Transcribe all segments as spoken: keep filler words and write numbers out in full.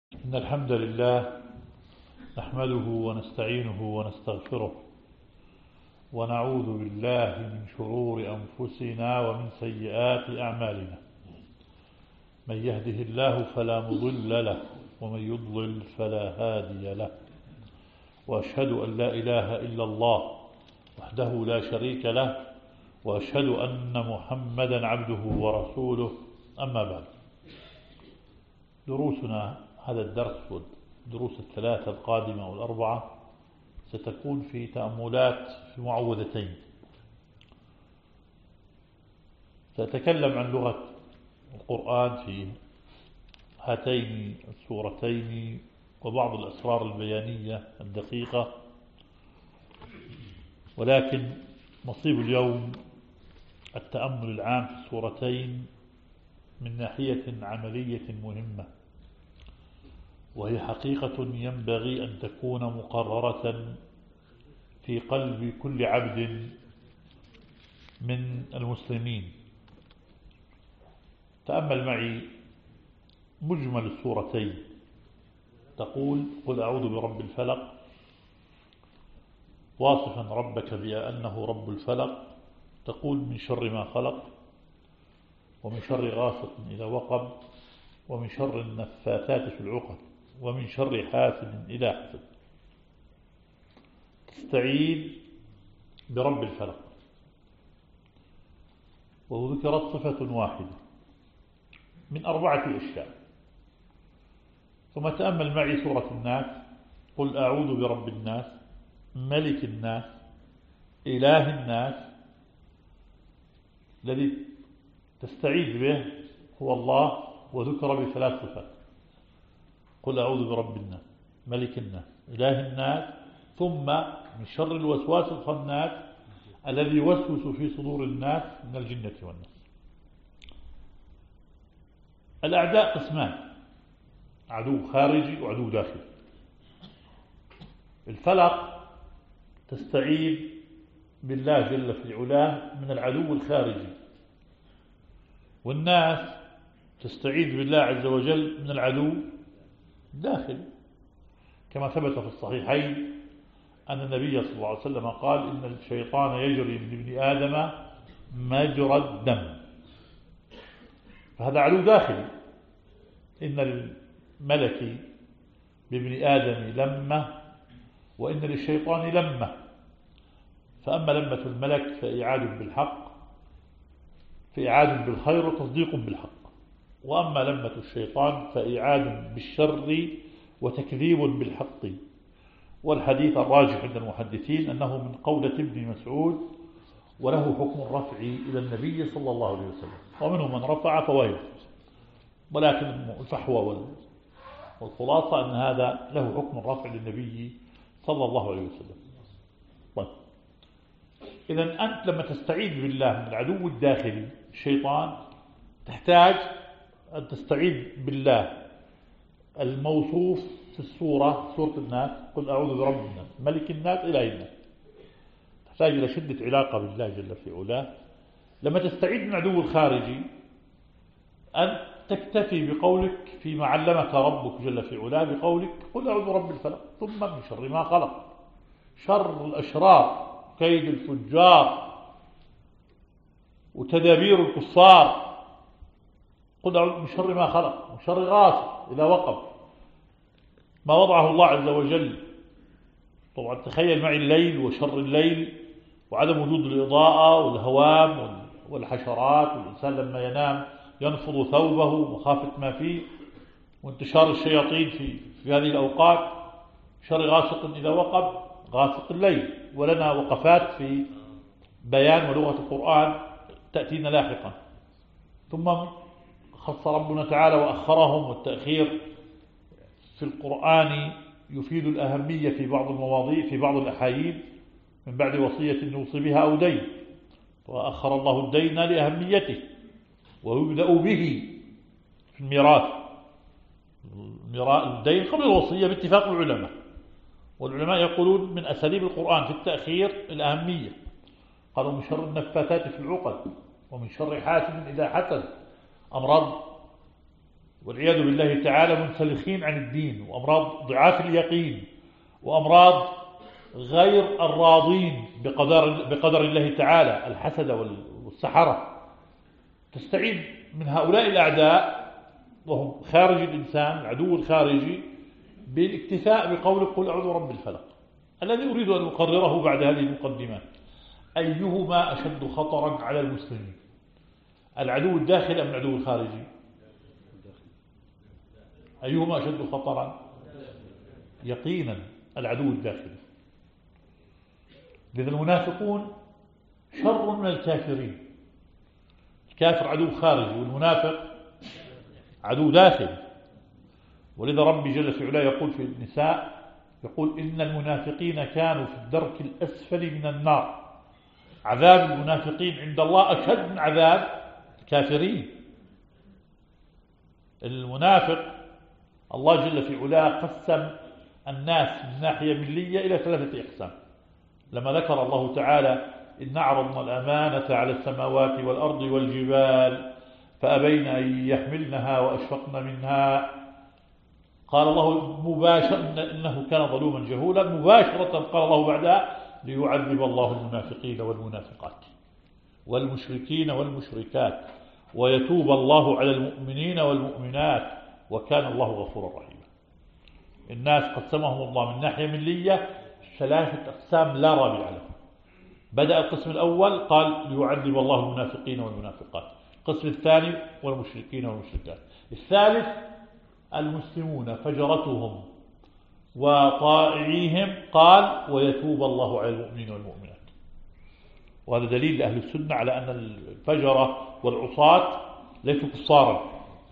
إن الحمد لله نحمده ونستعينه ونستغفره ونعوذ بالله من شرور أنفسنا ومن سيئات أعمالنا. من يهده الله فلا مضل له ومن يضلل فلا هادي له، وأشهد أن لا إله إلا الله وحده لا شريك له، وأشهد أن محمدا عبده ورسوله. أما بعد، دروسنا هذا الدرس والدروس الثلاثة القادمة والأربعة ستكون في تأملات في معوذتين. سأتكلم عن لغة القرآن في هاتين السورتين وبعض الأسرار البيانية الدقيقة، ولكن نصيب اليوم التأمل العام في السورتين من ناحية عملية مهمة، وهي حقيقة ينبغي أن تكون مقررة في قلب كل عبد من المسلمين. تأمل معي مجمل السورتين. تقول: قل أعوذ برب الفلق، واصفا ربك بأنه رب الفلق. تقول: من شر ما خلق، ومن شر غاسق إذا وقب، ومن شر النفاثات في العقد، ومن شر حاسد إذا حسد. تستعيذ برب الفلق، وذكرت صفة واحدة من أربعة أشياء. ثم تأمل معي سورة الناس: قل أعوذ برب الناس، ملك الناس، إله الناس. الذي تستعيذ به هو الله، وذكر بثلاث صفات: قل أعوذ برب الناس، ملك الناس، إله الناس، ثم من شر الوسواس الخناس الذي يوسوس في صدور الناس من الجنة والناس. الأعداء قسمان: عدو خارجي وعدو داخلي. الفلق تستعيذ بالله جل في علاه من العدو الخارجي، والناس تستعيذ بالله عز وجل من العدو الداخلي، كما ثبت في الصحيحين أن النبي صلى الله عليه وسلم قال: إن الشيطان يجري من ابن آدم مجرى الدم. فهذا عدو داخلي. إن للملك بابن آدم لمة، وإن للشيطان لمة. فأما لمة الملك فإعاد بالحق، فإعاد بالخير وتصديق بالحق، وأما لمة الشيطان فإعاد بالشر وتكذيب بالحق. والحديث الراجح عند المحدثين أنه من قولة ابن مسعود، وله حكم الرفع إلى النبي صلى الله عليه وسلم، ومنه من رفع فوائد، ولكن الفحوى والخلاصة أن هذا له حكم الرفع للنبي صلى الله عليه وسلم. طيب، إذن أنت لما تستعيذ بالله من العدو الداخلي الشيطان تحتاج أن تستعيذ بالله الموصوف في السورة، سورة الناس: قل أعوذ برب الناس، ملك الناس، إله الناس. تحتاج إلى شدة علاقة بالله جل في علاه. لما تستعيذ من العدو الخارجي أن تكتفي بقولك فيما علمك ربك جل في علاه، بقولك: قل أعوذ برب الفلق، ثم من شر ما خلق. شر الأشرار، كيد الفجار، وتدابير الكفار. قل أعوذ من شر ما خلق، من شر غاسق إذا وقب. ما وضعه الله عز وجل. طبعا تخيل معي الليل وشر الليل وعدم وجود الإضاءة والهوام والحشرات، والإنسان لما ينام ينفض ثوبه مخافة ما فيه، وانتشار الشياطين في, في هذه الأوقات. شر غاسق إذا وقب، غاسق الليل. ولنا وقفات في بيان ولغة القرآن تأتينا لاحقا. ثم خص ربنا تعالى وأخرهم، والتأخير في القرآن يفيد الأهمية في بعض المواضيع، في بعض الأحايين: من بعد وصية نوصي بها أو دين. وأخر الله الدين لأهميته، ويبدأ به في الميراث. الدين قبل الوصية باتفاق العلماء، والعلماء يقولون من أساليب القرآن في التأخير الأهمية. قالوا: من شر النفاثات في العقد، ومن شر حاسد إذا حسد. أمراض والعياذ بالله تعالى منسلخين عن الدين، وأمراض ضعاف اليقين، وأمراض غير الراضين بقدر, بقدر الله تعالى، الحسد والسحرة. تستعيد من هؤلاء الأعداء وهم خارج الإنسان، العدو الخارجي، بالاكتفاء بقول قل أعوذ برب الفلق. الذي أريد أن أقرره بعد هذه المقدمات: أيهما أشد خطرا على المسلمين؟ العدو الداخلي أم العدو الخارجي؟ أيهما أشد خطرا؟ يقينا العدو الداخلي. لذا المنافقون شر من الكافرين. الكافر عدو خارجي، والمنافق عدو داخلي. ولذا ربي جل في علاه يقول في النساء، يقول إن المنافقين كانوا في الدرك الأسفل من النار. عذاب المنافقين عند الله أشد من عذاب الكافرين. المنافق الله جل في علاه قسم الناس من ناحية ملية إلى ثلاثة أقسام. لما ذكر الله تعالى إن عرضنا الأمانة على السماوات والأرض والجبال فأبين أن يحملنها وأشفقن منها، قال الله مباشرة إنه كان ظلوما جهولا. مباشرة قال الله بعدها ليعذب الله المنافقين والمنافقات والمشركين والمشركات ويتوب الله على المؤمنين والمؤمنات وكان الله غفورا رحيما. الناس قسمهم الله من ناحية ملية ثلاثة أقسام لا رابع لهم. بدأ القسم الأول قال ليعذب الله المنافقين والمنافقات، القسم الثاني والمشركين والمشركات، الثالث المسلمون فجرتهم وطائعيهم قال ويتوب الله على المؤمنين والمؤمنات. وهذا دليل لأهل السنة على أن الفجرة والعصاة ليسوا كفارا،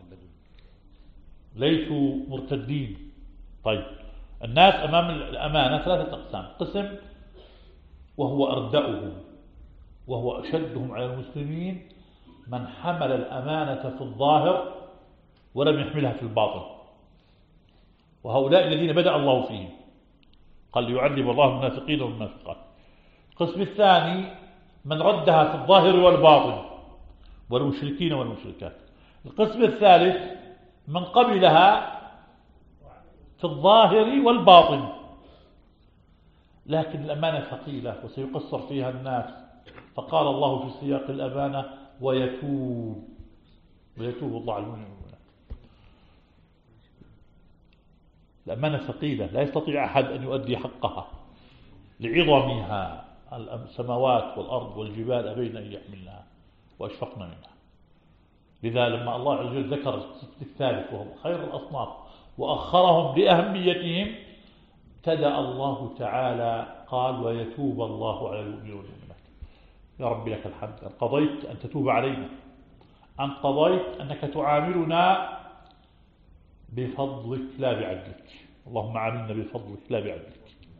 ليسوا مرتدين. طيب، الناس أمام الأمانة ثلاثة أقسام: قسم وهو أردأهم وهو أشدهم على المسلمين من حمل الأمانة في الظاهر ولم يحملها في الباطن، وهؤلاء الذين بدأ الله فيهم، قال ليعذب الله المنافقين والمنافقات. القسم الثاني من ردها في الظاهر والباطن والمشركين والمشركات. القسم الثالث من قبلها في الظاهر والباطن، لكن الأمانة ثقيلة وسيقصر فيها الناس، فقال الله في سياق الأمانة ويتوب ويتوب الله على المؤمنين والمؤمنات. الأمانة ثقيلة لا يستطيع أحد أن يؤدي حقها لعظمها. السماوات والأرض والجبال أبين أن يحملنها وأشفقنا منها. لذا لما الله عز وجل ذكر الصف الثالث وهم خير الأصناف وأخرهم لأهميتهم، ابتدأ الله تعالى قال ويتوب الله على المؤمنين والمؤمنات. يا رب لك الحمد أن قضيت أن تتوب علينا، أن قضيت أنك تعاملنا بفضلك لا بعدلك. اللهم عاملنا بفضلك لا بعدلك.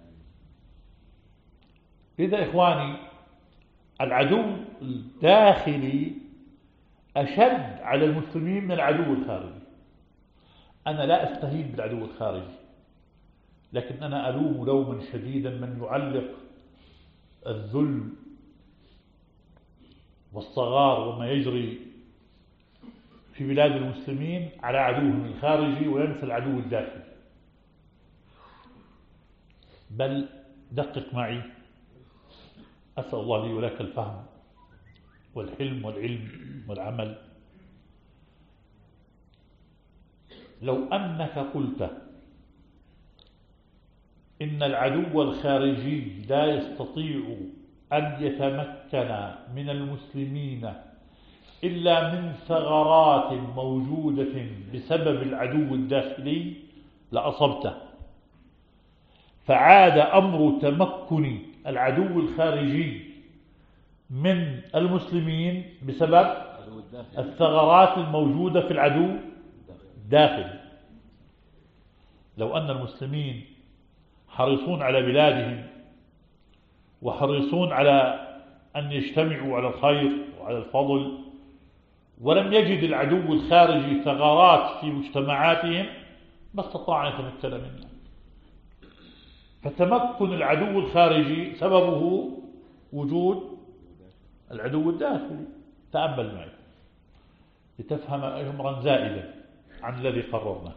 لذا إخواني العدو الداخلي أشد على المسلمين من العدو الخارجي. أنا لا أستهين بالعدو الخارجي، لكن أنا ألوم لوما شديدا من يعلق الذل والصغار وما يجري في بلاد المسلمين على عدوهم الخارجي وينسى العدو الداخلي. بل دقق معي، أسأل الله لي ولك الفهم والحلم والعلم والعمل. لو أنك قلت إن العدو الخارجي لا يستطيع أن يتمكن من المسلمين إلا من ثغرات موجودة بسبب العدو الداخلي لأصبته. فعاد أمر تمكن العدو الخارجي من المسلمين بسبب الثغرات الموجودة في العدو الداخلي. لو أن المسلمين حريصون على بلادهم وحريصون على أن يجتمعوا على الخير وعلى الفضل، ولم يجد العدو الخارجي ثغرات في مجتمعاتهم، ما استطاع أن يتمكن منها. فتمكن العدو الخارجي سببه وجود العدو الداخلي. تأمل معي لتفهم أمرا زائدا. عن الذي قررناه.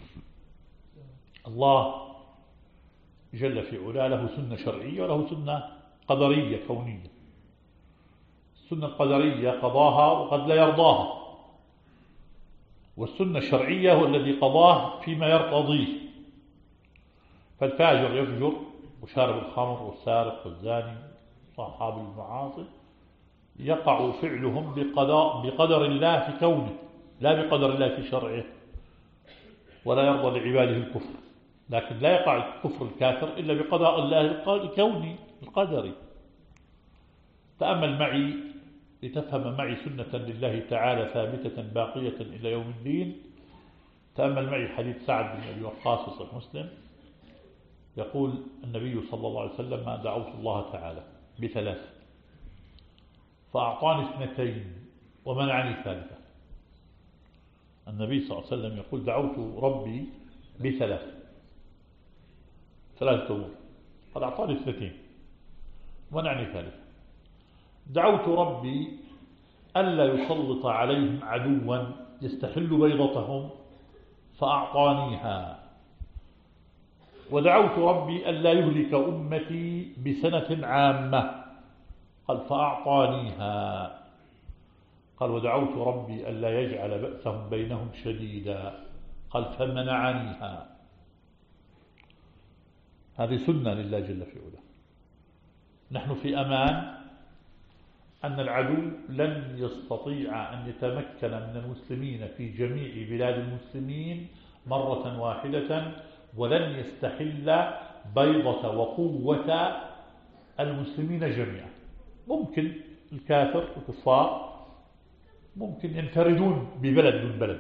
الله جل في علاه له سنة شرعية وله سنة قدرية كونية. السنة القدرية قضاها وقد لا يرضاها، والسنة الشرعية هو الذي قضاه فيما يرتضيه. فالفاجر يفجر، وشارب الخمر والسارق والزاني صاحب المعاصي يقع فعلهم بقضاء بقدر الله في كونه، لا بقدر الله في شرعه، ولا يرضى لعباده الكفر، لكن لا يقع الكفر الكافر إلا بقضاء الله الكوني القدري. تأمل معي لتفهم معي سنة لله تعالى ثابتة باقية إلى يوم الدين. تأمل معي حديث سعد بن أبي وقاص في صحيح مسلم، يقول النبي صلى الله عليه وسلم: ما دعوت الله تعالى بثلاث فأعطاني اثنتين ومنعني ثالثة. النبي صلى الله عليه وسلم يقول: دعوت ربي بثلاث ثلاثة أمور، قد أعطاني اثنتين ومنعني ثالثة. دعوت ربي ألا يسلط عليهم عدوا يستحل بيضتهم فأعطانيها، ودعوت ربي ألا يهلك أمتي بسنة عامة، قال فأعطانيها. قال: ودعوت ربي ألا يجعل بأسهم بينهم شديدا، قال فمنعنيها. هذه سنة لله جل في علاه. نحن في أمان أن العدو لن يستطيع أن يتمكن من المسلمين في جميع بلاد المسلمين مرة واحدة، ولن يستحل بيضة وقوة المسلمين جميعا. ممكن الكافر الكفار ممكن ينفردون ببلد من بلد،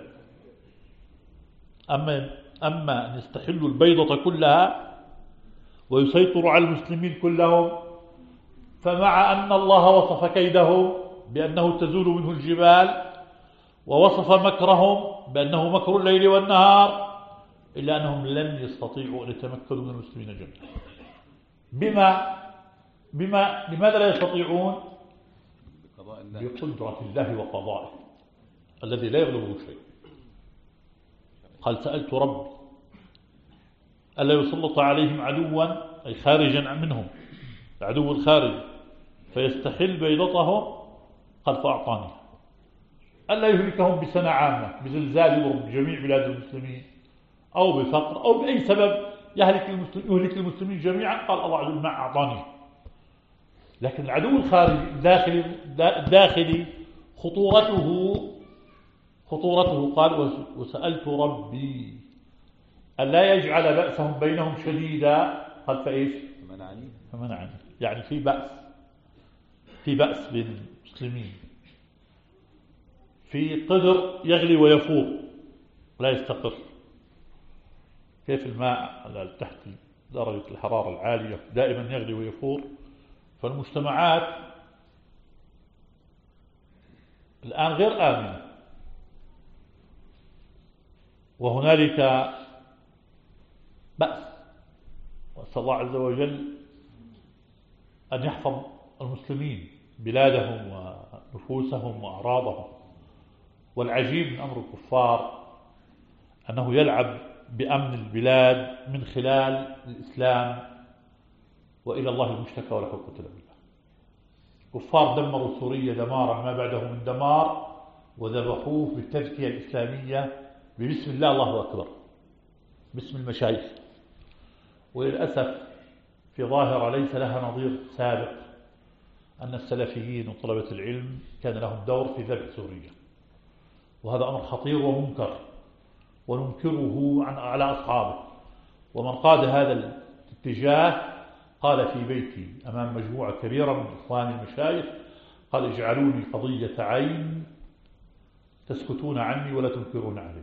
أما أما أن يستحلوا البيضة كلها ويسيطروا على المسلمين كلهم، فمع أن الله وصف كيده بأنه تزول منه الجبال، ووصف مكرهم بأنه مكر الليل والنهار، إلا أنهم لن يستطيعوا أن يتمكنوا من المسلمين جميعا. بما بما لماذا لا يستطيعون؟ بقدرة الله وقضائه الذي لا يغلبه شيء. قال: سألت ربي ألا يسلط عليهم عدوا، أي خارجا منهم، العدو الخارجي، فيستحل بيضتهم، قال فأعطاني. ألا يهلكهم بسنة عامة، بزلزال يضرب جميع بلاد المسلمين، أو بفقر، أو بأي سبب يهلك المسلمين, يهلك المسلمين جميعا، قال الله عز وجل: ما أعطاني. لكن العدو الخارجي الداخلي, الداخلي خطورته خطورته قال: وسألت ربي ألا يجعل بأسهم بينهم شديدا، قال فإيش؟ فمنعني. فمنعني يعني في بأس في بأس بين المسلمين، في قدر يغلي ويفور لا يستقر. كيف الماء تحت درجة الحرارة العالية دائما يغلي ويفور، فالمجتمعات الآن غير آمنة، وهنالك بأس. وأسأل الله عز وجل أن يحفظ المسلمين بلادهم ونفوسهم وأعراضهم. والعجيب من أمر الكفار أنه يلعب بأمن البلاد من خلال الإسلام، وإلى الله المشتكى ولا قوة إلا بالله. كفار دمروا سوريا دمارا ما بعده من دمار، وذبحوه بالتزكية الإسلامية ببسم الله الله أكبر، باسم المشايخ. وللأسف في ظاهرة ليس لها نظير سابق أن السلفيين وطلبة العلم كان لهم دور في ذبح سوريا، وهذا أمر خطير ومنكر، وننكره عن على أصحابه. ومن قاد هذا الاتجاه قال في بيتي أمام مجموعة كبيرة من إخواني المشايخ، قال: اجعلوني قضية عين تسكتون عني ولا تنكرون علي.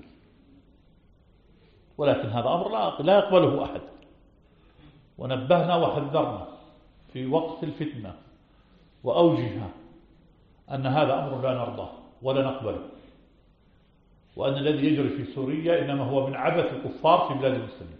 ولكن هذا أمر لا يقبله أحد، ونبهنا وحذرنا في وقت الفتنة وأوجها أن هذا أمر لا نرضاه ولا نقبله، وأن الذي يجري في سوريا إنما هو من عبث الكفار في بلاد المسلمين.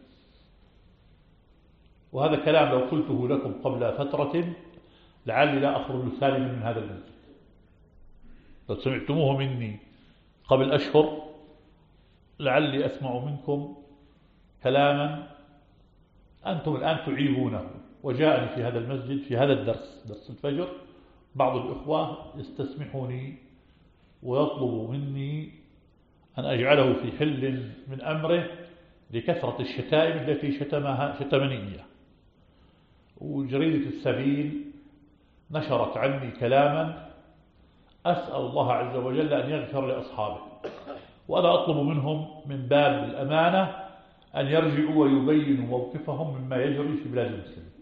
وهذا كلام لو قلته لكم قبل فترة لعلي لا أخرج سالما من هذا المسجد. لو سمعتموه مني قبل أشهر لعلي أسمع منكم كلاما أنتم الآن تعيبونه. وجاءني في هذا المسجد في هذا الدرس، درس الفجر، بعض الإخوة يستسمحوني ويطلب مني أن أجعله في حل من أمره لكثرة الشتائم التي شتمها شتمني إياه. وجريدة السبيل نشرت عني كلاما أسأل الله عز وجل أن يغفر لأصحابه، وأنا أطلب منهم من باب الأمانة أن يرجعوا ويبينوا موقفهم مما يجري في بلاد المسلمين.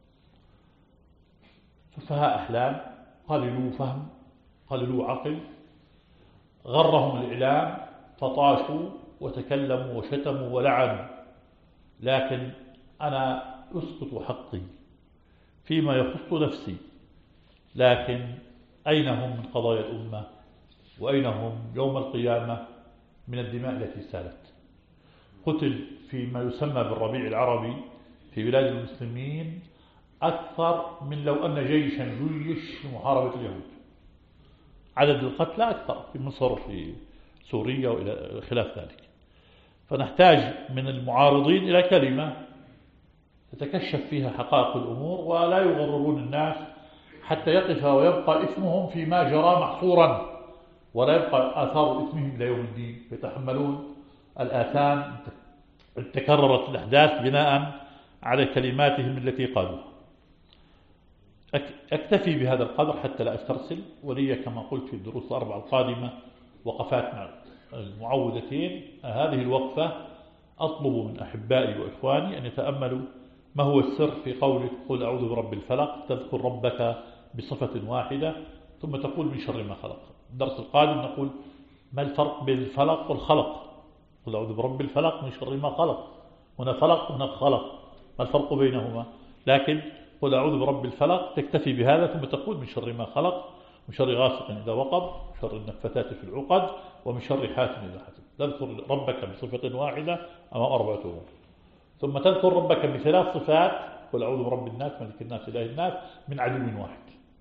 سفهاء أحلام، قللوا فهم، قللوا عقل، غرهم الإعلام فطاشوا وتكلموا وشتموا ولعنوا. لكن أنا أسقط حقي فيما يخص نفسي، لكن أين هم من قضايا الأمة؟ وأين هم يوم القيامة من الدماء التي سالت؟ قتل فيما يسمى بالربيع العربي في بلاد المسلمين أكثر من لو أن جيشا جيش لمحاربة اليهود. عدد القتلى أكثر في مصر في سوريا وإلى خلاف ذلك. فنحتاج من المعارضين إلى كلمة تتكشف فيها حقائق الأمور، ولا يغررون الناس حتى يقف ويبقى إثمهم فيما جرى محصورا، ولا يبقى آثار إثمهم إلى يوم الدين، يتحملون الآثام تكررت الأحداث بناء على كلماتهم التي قالوها. أكتفي بهذا القدر حتى لا أسترسل، ولي كما قلت في الدروس الأربعة القادمة وقفات مع المعوذتين. هذه الوقفة أطلب من أحبائي وإخواني أن يتأملوا ما هو السر في قولك قل أعوذ برب الفلق، تذكر ربك بصفة واحدة ثم تقول من شر ما خلق. الدرس القادم نقول ما الفرق بين الفلق والخلق؟ قل أعوذ برب الفلق من شر ما خلق، هنا فلق هنا خلق، ما الفرق بينهما؟ لكن قل أعوذ برب الفلق تكتفي بهذا ثم تقول من شر ما خلق، من شر غاسق إذا وقب، من شر النفثات في العقد، ومن شر حاسد إذا حسد. تذكر ربك بصفة واحدة أمام أربعة أمور، ثم تذكر ربك بثلاث صفات، قل أعوذ برب الناس ملك الناس إله الناس، من عدو واحد.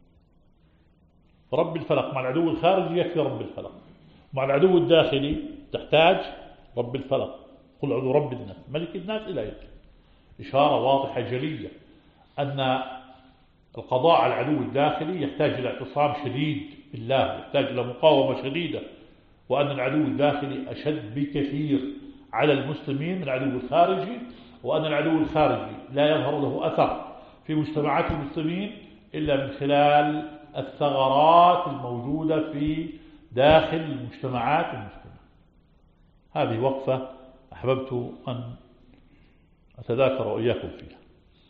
رب الفلق مع العدو الخارجي يكفي رب الفلق، مع العدو الداخلي تحتاج رب الفلق، قل أعوذ برب الناس ملك الناس إله الناس. إشارة واضحة جلية أن القضاء على العدو الداخلي يحتاج إلى اعتصام شديد بالله، يحتاج إلى مقاومة شديدة، وأن العدو الداخلي أشد بكثير على المسلمين من العدو الخارجي، وأن العدو الخارجي لا يظهر له أثر في مجتمعات المسلمين إلا من خلال الثغرات الموجودة في داخل المجتمعات المسلمة. هذه وقفة أحببت أن أتذاكر وإياكم فيها.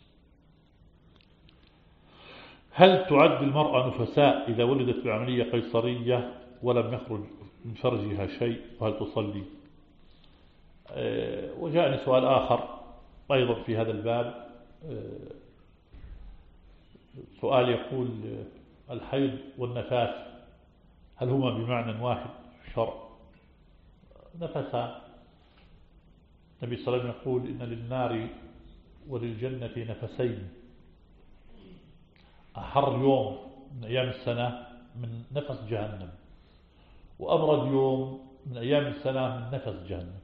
هل تعد المرأة نفساء إذا ولدت بعملية قيصرية ولم يخرج من فرجها شيء، وهل تصلي؟ أه وجاءني سؤال آخر أيضا في هذا الباب، أه سؤال يقول الحيض والنفاس هل هما بمعنى واحد في الشرع؟ نفسا، النبي صلى الله عليه وسلم يقول إن للنار وللجنة نفسين، أحر يوم من أيام السنة من نفس جهنم، وأبرد يوم من أيام السنة من نفس جهنم.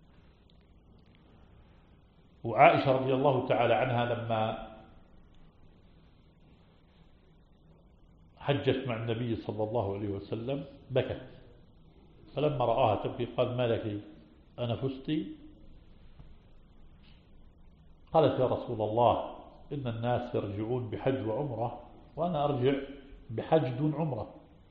وعائشة رضي الله تعالى عنها لما حجت مع النبي صلى الله عليه وسلم بكت، فلما رآها تبكي قال ما لك أنفستي؟ قالت يا رسول الله إن الناس يرجعون بحج وعمرة وأنا أرجع بحج دون عمرة.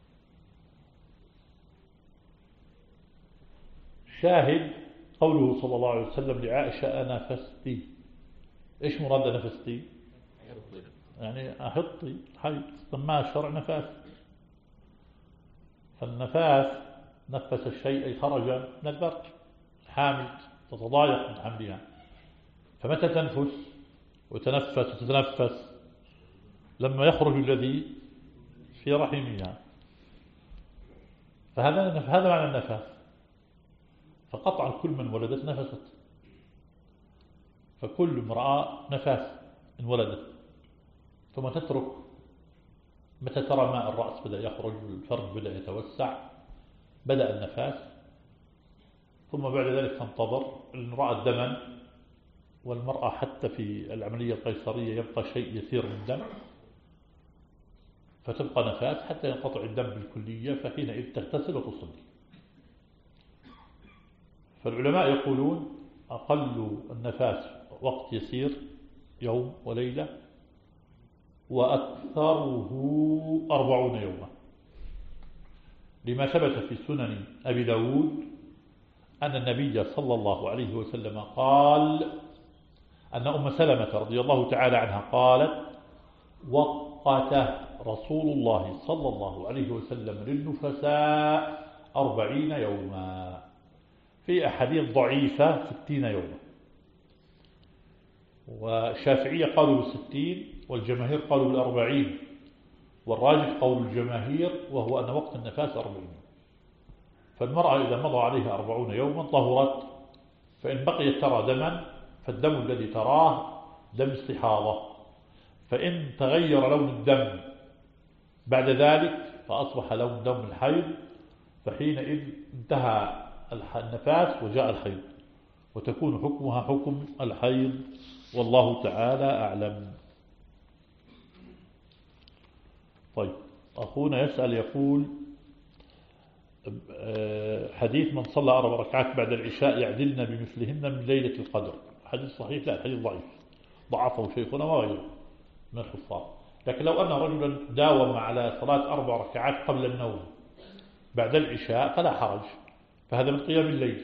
شاهد قوله صلى الله عليه وسلم لعائشة أنفستي. إيش مراد أنفستي؟ يعني أحطي حيض، سماها الشرع نفاس. فالنفاس نفس الشيء أي خرج من البرد، حامل تتضايق من حملها، فمتى تنفس وتنفس وتتنفس؟ لما يخرج الذي في رحمها. فهذا هذا معنى النفاس. فقطعا كل من ولدت نفست، فكل امرأة نفاس إن ولدت، ثم تترك متى ترى ماء الرأس بدأ يخرج والفرج بدأ يتوسع، بدأ النفاس، ثم بعد ذلك تنتظر إن رأت دما، والمرأة حتى في العملية القيصرية يبقى شيء يسير من الدم، فتبقى نفاس حتى ينقطع الدم بالكلية، فحينئذ تغتسل وتصلي. فالعلماء يقولون أقل النفاس وقت يسير يوم وليلة، وأكثره أربعون يوما، لما ثبت في سنن أبي داود أن النبي صلى الله عليه وسلم قال أن أم سلمة رضي الله تعالى عنها قالت: وقته رسول الله صلى الله عليه وسلم للنفساء أربعين يوما، في أحاديث ضعيفة ستين يوما، والشافعية قالوا بالستين والجماهير قالوا بالأربعين، والراجح قول الجماهير وهو أن وقت النفاس أربعين. فالمرأة إذا مضى عليها أربعون يوما طهرت، فإن بقيت ترى دما فالدم الذي تراه دم استحاضة، فإن تغير لون الدم بعد ذلك فأصبح لون دم الحيض، فحينئذ انتهى النفاس وجاء الحيض، وتكون حكمها حكم الحيض، والله تعالى أعلم. طيب، أخونا يسأل يقول: حديث من صلى أربع ركعات بعد العشاء يعدلن بمثلهن من ليلة القدر، حديث صحيح؟ لا، الحديث ضعيف، ضعفه شيخنا وغيره من الحفاظ. لكن لو أن رجلا داوم على صلاة أربع ركعات قبل النوم بعد العشاء فلا حرج، فهذا من قيام الليل.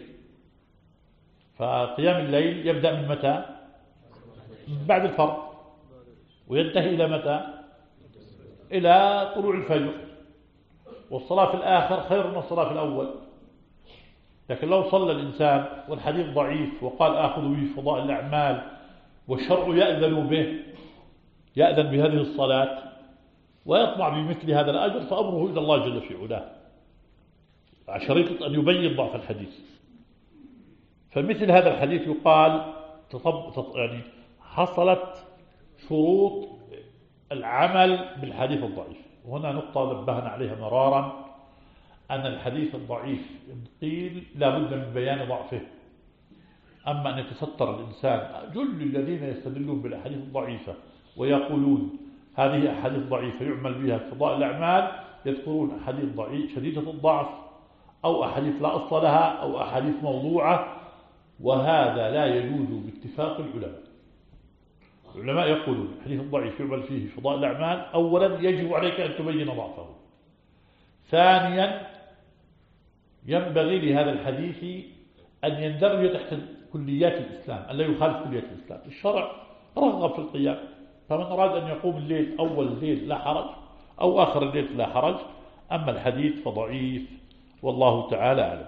فقيام الليل يبدأ من متى؟ بعد الفرض، وينتهي إلى متى؟ إلى طلوع الفجر، والصلاة في الآخر خير من الصلاة في الأول. لكن لو صلى الإنسان والحديث ضعيف وقال آخذ به فضاء الأعمال والشرع يأذن به، يأذن بهذه الصلاة ويطمع بمثل هذا الأجر، فأمره إلى الله جل في علاه، شريطة أن يبين ضعف الحديث. فمثل هذا الحديث يقال تطب يعني حصلت شروط العمل بالحديث الضعيف. وهنا نقطة نبهنا عليها مرارا، أن الحديث الضعيف إن قيل لا بد من بيان ضعفه. أما أن يتستر الإنسان، جل الذين يستدلون بالأحاديث الضعيفة ويقولون هذه أحاديث ضعيفة يعمل بها في فضاء الأعمال، يذكرون أحاديث ضعيف شديدة الضعف، أو أحاديث لا أصل لها، أو أحاديث موضوعة، وهذا لا يجوز باتفاق العلماء. العلماء يقولون الحديث الضعيف يعمل فيه في فضاء الأعمال، أولا يجب عليك أن تبين ضعفه، ثانيا ينبغي لهذا الحديث أن يندرج تحت كليات الإسلام، أن لا يخالف كليات الإسلام. الشرع رغب في القيام، فمن أراد أن يقوم الليل أول الليل لا حرج، أو آخر الليل لا حرج. أما الحديث فضعيف، والله تعالى أعلم.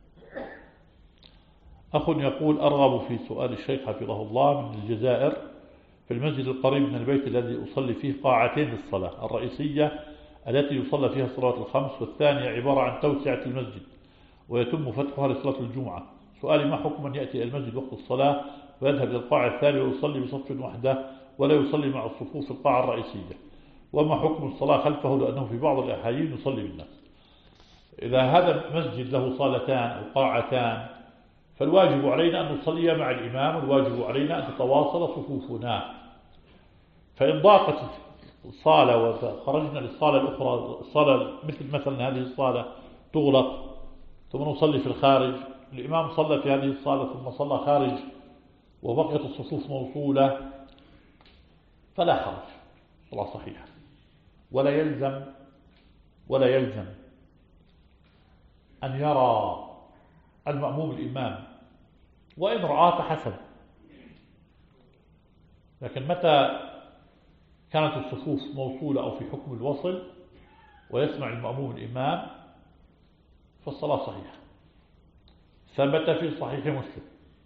أخ يقول: أرغب في سؤال الشيخ حفظه الله من الجزائر، في المسجد القريب من البيت الذي أصلي فيه قاعتين للصلاة، الرئيسية التي يصلى فيها الصلاة الخمس، والثانية عبارة عن توسعة المسجد ويتم فتحها لصلاة الجمعة. سؤالي: ما حكم من يأتي المسجد وقت الصلاة ويذهب إلى القاعة الثانية ويصلي بصف وحده ولا يصلي مع الصفوف في القاعة الرئيسية؟ وما حكم الصلاة خلفه لأنه في بعض الأحايين يصلي بالناس؟ إذا هذا مسجد له صالتان أو قاعتان فالواجب علينا أن نصلي مع الإمام، والواجب علينا أن تتواصل صفوفنا. فإن ضاقت الصالة وخرجنا للصالة الأخرى، الصالة مثل مثلا هذه الصالة تغلق ثم نصلي في الخارج، الإمام صلى في هذه الصالة ثم صلى خارج وبقيت الصفوف موصولة، فلا حرج، صلاة صحيحة. ولا يلزم ولا يلزم أن يرى المأموم الإمام، وإن رآه فحسن. لكن متى كانت الصفوف موصولة أو في حكم الوصل ويسمع المأموم الإمام فالصلاة صحيحة. ثبت في صحيح مسلم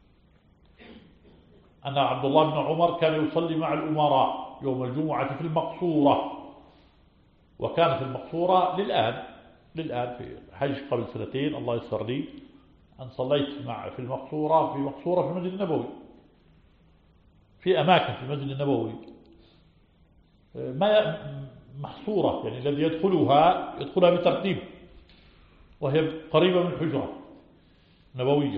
أن عبد الله بن عمر كان يصلي مع الأمراء يوم الجمعة في المقصورة، وكانت المقصورة للآن للآن في حج قبل سنتين الله يسر لي أن صليت مع في المقصورة في مقصورة في المسجد النبوي، في أماكن في المسجد النبوي ما محصورة، يعني الذي يدخلها يدخلها بترتيب وهي قريبة من الحجرة، نبوية،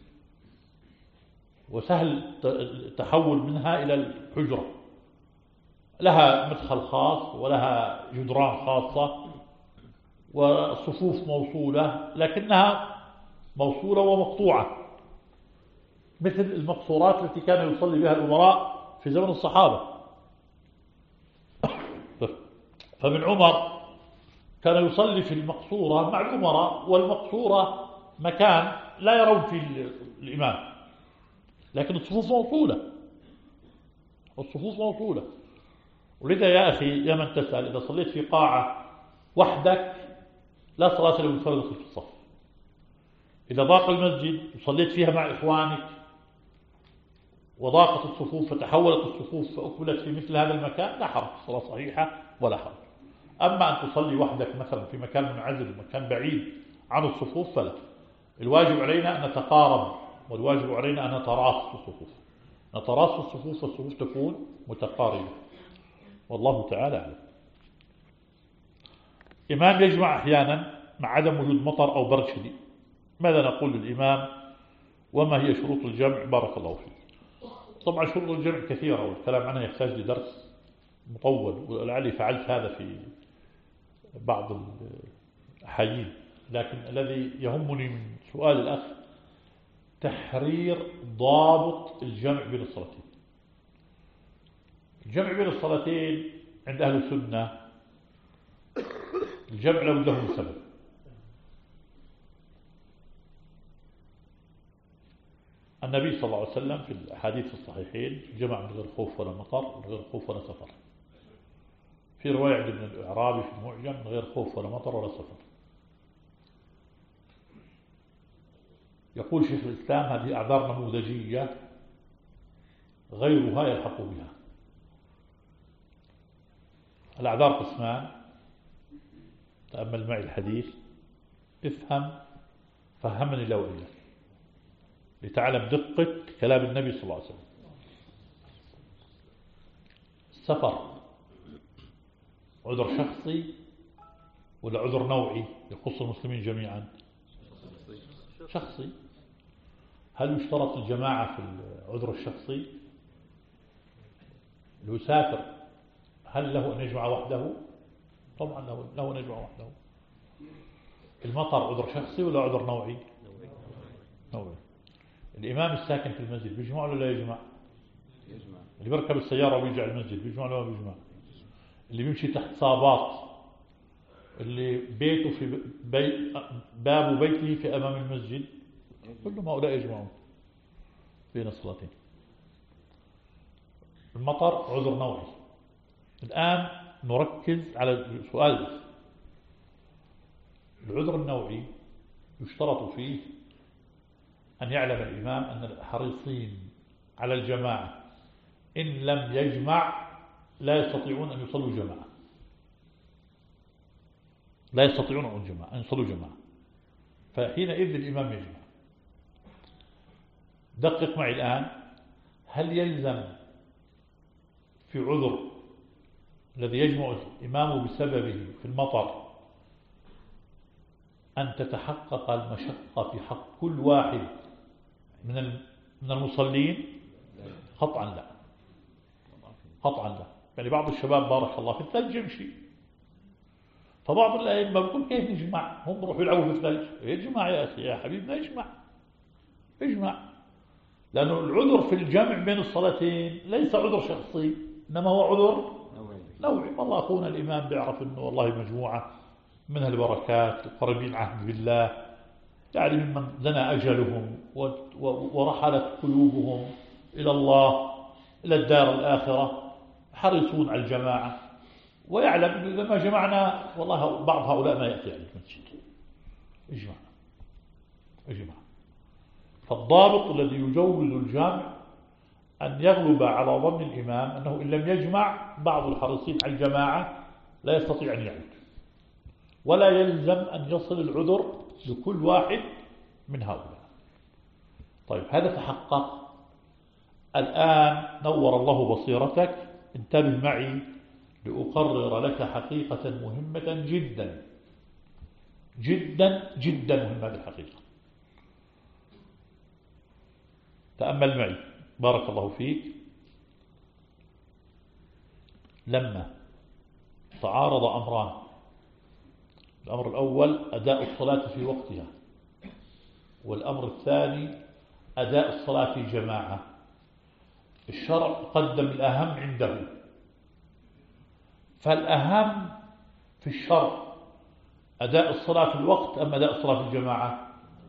وسهل التحول منها إلى الحجرة، لها مدخل خاص ولها جدران خاصة وصفوف موصولة، لكنها موصولة ومقطوعة، مثل المقصورات التي كان يصلي بها الأمراء في زمن الصحابة. فابن عمر كان يصلي في المقصورة مع الأمراء، والمقصورة مكان لا يرون فيه الإمام، لكن الصفوف موصولة، الصفوف موصولة. ولذا يا أخي يا من تسأل، إذا صليت في قاعة وحدك لا صلاة لمن فرد في الصف. إذا ضاق المسجد وصليت فيها مع إخوانك وضاقت الصفوف فتحولت الصفوف فأكملت في مثل هذا المكان لا حرج، الصلاة صحيحة ولا حرج. أما أن تصلي وحدك مثلا في مكان منعزل ومكان بعيد عن الصفوف فلا. الواجب علينا أن نتقارب، والواجب علينا أن نتراص في الصفوف، نتراص في الصفوف والصفوف تكون متقاربة، والله تعالى أعلم. إمام يجمع أحيانا مع عدم وجود مطر أو برد شديد، ماذا نقول للإمام؟ وما هي شروط الجمع؟ بارك الله فيك. طبعا شروط الجمع كثيرة والكلام عنها يحتاج لدرس مطول، ولعلي فعلت هذا في بعض الأحايين، لكن الذي يهمني من سؤال الأخ تحرير ضابط الجمع بين الصلاتين. الجمع بين الصلاتين عند أهل السنة الجمع لابد له من سبب. النبي صلى الله عليه وسلم في الأحاديث الصحيحين جمع من غير خوف ولا مطر، من غير خوف ولا سفر. في رواية عند ابن الأعرابي في المعجم من غير خوف ولا مطر ولا سفر. يقول شيخ الإسلام هذه أعذار نموذجية غيرها يلحق بها. الأعذار قسمان، تأمل معي الحديث، افهم فهمني لو إلا لتعلم دقة كلام النبي صلى الله عليه وسلم. السفر عذر شخصي ولا عذر نوعي يخص المسلمين جميعا؟ شخصي. هل يشترط الجماعة في العذر الشخصي؟ لو يسافر هل له أن يجمع وحده؟ طبعا له, له أن يجمع وحده. المطر عذر شخصي ولا عذر نوعي؟ نوعي. الإمام الساكن في المسجد بيجمع ولا لا يجمع؟ يجمع. اللي بيركب السيارة ويجي على المسجد بيجمع ولا ما بيجمع؟ اللي بيمشي تحت صابات، اللي بيته في بي... باب بيته في أمام المسجد، كلهم هؤلاء يجمعون بين الصلاتين. المطر عذر نوعي. الآن نركز على سؤال العذر النوعي. يشترط فيه أن يعلم الإمام أن الحريصين على الجماعة إن لم يجمع لا يستطيعون أن يصلوا جماعة، لا يستطيعون أن جماعة أن يصلوا جماعة، فحينئذ الإمام يجمع. دقق معي الآن، هل يلزم في عذر الذي يجمع الإمام بسببه في المطر أن تتحقق المشقة في حق كل واحد من من المصلين؟ قطعا لا، قطعا لا. يعني بعض الشباب بارك الله في الثلج يمشي، فبعض الأئمة بيقول كيف نجمع؟ هم بيروحوا يلعبوا في الثلج. يجمع يا أخي يا حبيبنا، يجمع يجمع، لأنه العذر في الجمع بين الصلاتين ليس عذر شخصي، إنما هو عذر نوعي. والله أخونا الإمام بيعرف أنه والله مجموعة من البركات قريبين عهد بالله، يعني ممن زنى أجلهم ورحلت قلوبهم إلى الله إلى الدار الآخرة، حريصون على الجماعة، ويعلم أنه إذا ما جمعنا والله بعض هؤلاء ما يأتي على المسجد. اجمع اجمع. فالضابط الذي يجوز الجمع أن يغلب على ظن الإمام أنه إن لم يجمع بعض الحريصين على الجماعة لا يستطيع أن يعود، ولا يلزم أن يصل العذر لكل واحد من هؤلاء. طيب هذا تحقق. الآن نور الله بصيرتك، انتبه معي لأقرر لك حقيقة مهمة جدا جدا جدا مهمة الحقيقة. تأمل معي بارك الله فيك. لما تعارض أمران، الأمر الأول أداء الصلاة في وقتها، والأمر الثاني أداء الصلاة في جماعة، الشرع قدم الأهم عنده، فالأهم في الشرع أداء الصلاة في الوقت أم أداء الصلاة في الجماعة؟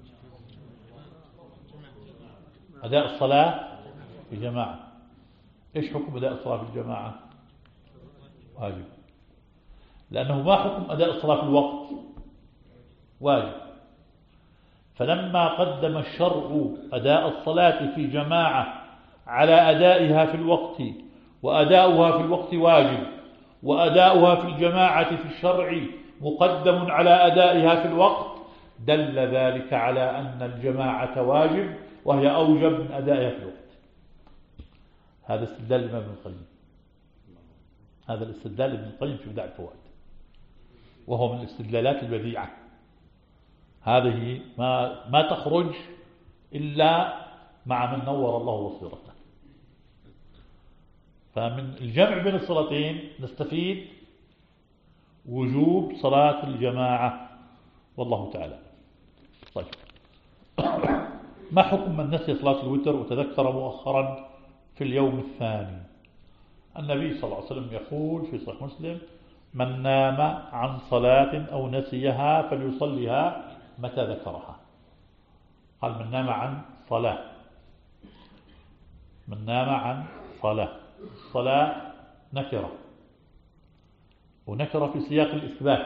أداء الصلاة في جماعة. إيش حكم أداء الصلاة في الجماعة؟ واجب، لأنه ما حكم أداء الصلاة في الوقت؟ واجب. فلما قدم الشرع أداء الصلاة في جماعة على أدائها في الوقت، وأداؤها في الوقت واجب، وأداؤها في الجماعة في الشرع مقدم على أدائها في الوقت، دل ذلك على أن الجماعة واجب وهي أوجب من أدائها في الوقت. هذا استدلال الإمام ابن القيم، هذا الاستدلال ابن القيم في بدع الفوائد، وهو من الاستدلالات البديعة. هذه ما ما تخرج إلا مع من نور الله بصيرته. فمن الجمع بين الصلاتين نستفيد وجوب صلاة الجماعة والله تعالى. طيب، ما حكم من نسي صلاة الوتر وتذكر مؤخرا في اليوم الثاني؟ النبي صلى الله عليه وسلم يقول في صحيح مسلم: من نام عن صلاة أو نسيها فليصليها متى ذكرها. قال: من نام عن صلاة، من نام عن صلاة. الصلاة نكرة، ونكرة في سياق الإثبات،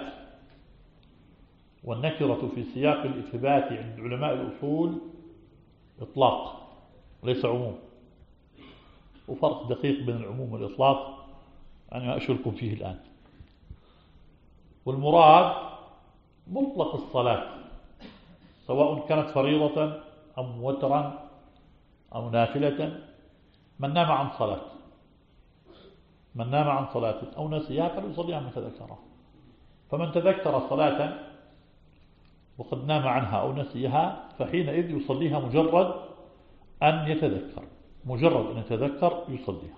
والنكرة في سياق الإثبات عند علماء الأصول إطلاق ليس عموم، وفرق دقيق بين العموم والإطلاق أنا ما أشركم فيه الآن. والمراد مطلق الصلاة سواء كانت فريضة أم وترا أو نافلة. من نام عن صلاة، من نام عن صلاة أو نسيها فليصليها متى ذكرها. فمن تذكر صلاة وقد نام عنها أو نسيها فحينئذ يصليها مجرد أن يتذكر، مجرد أن يتذكر يصليها.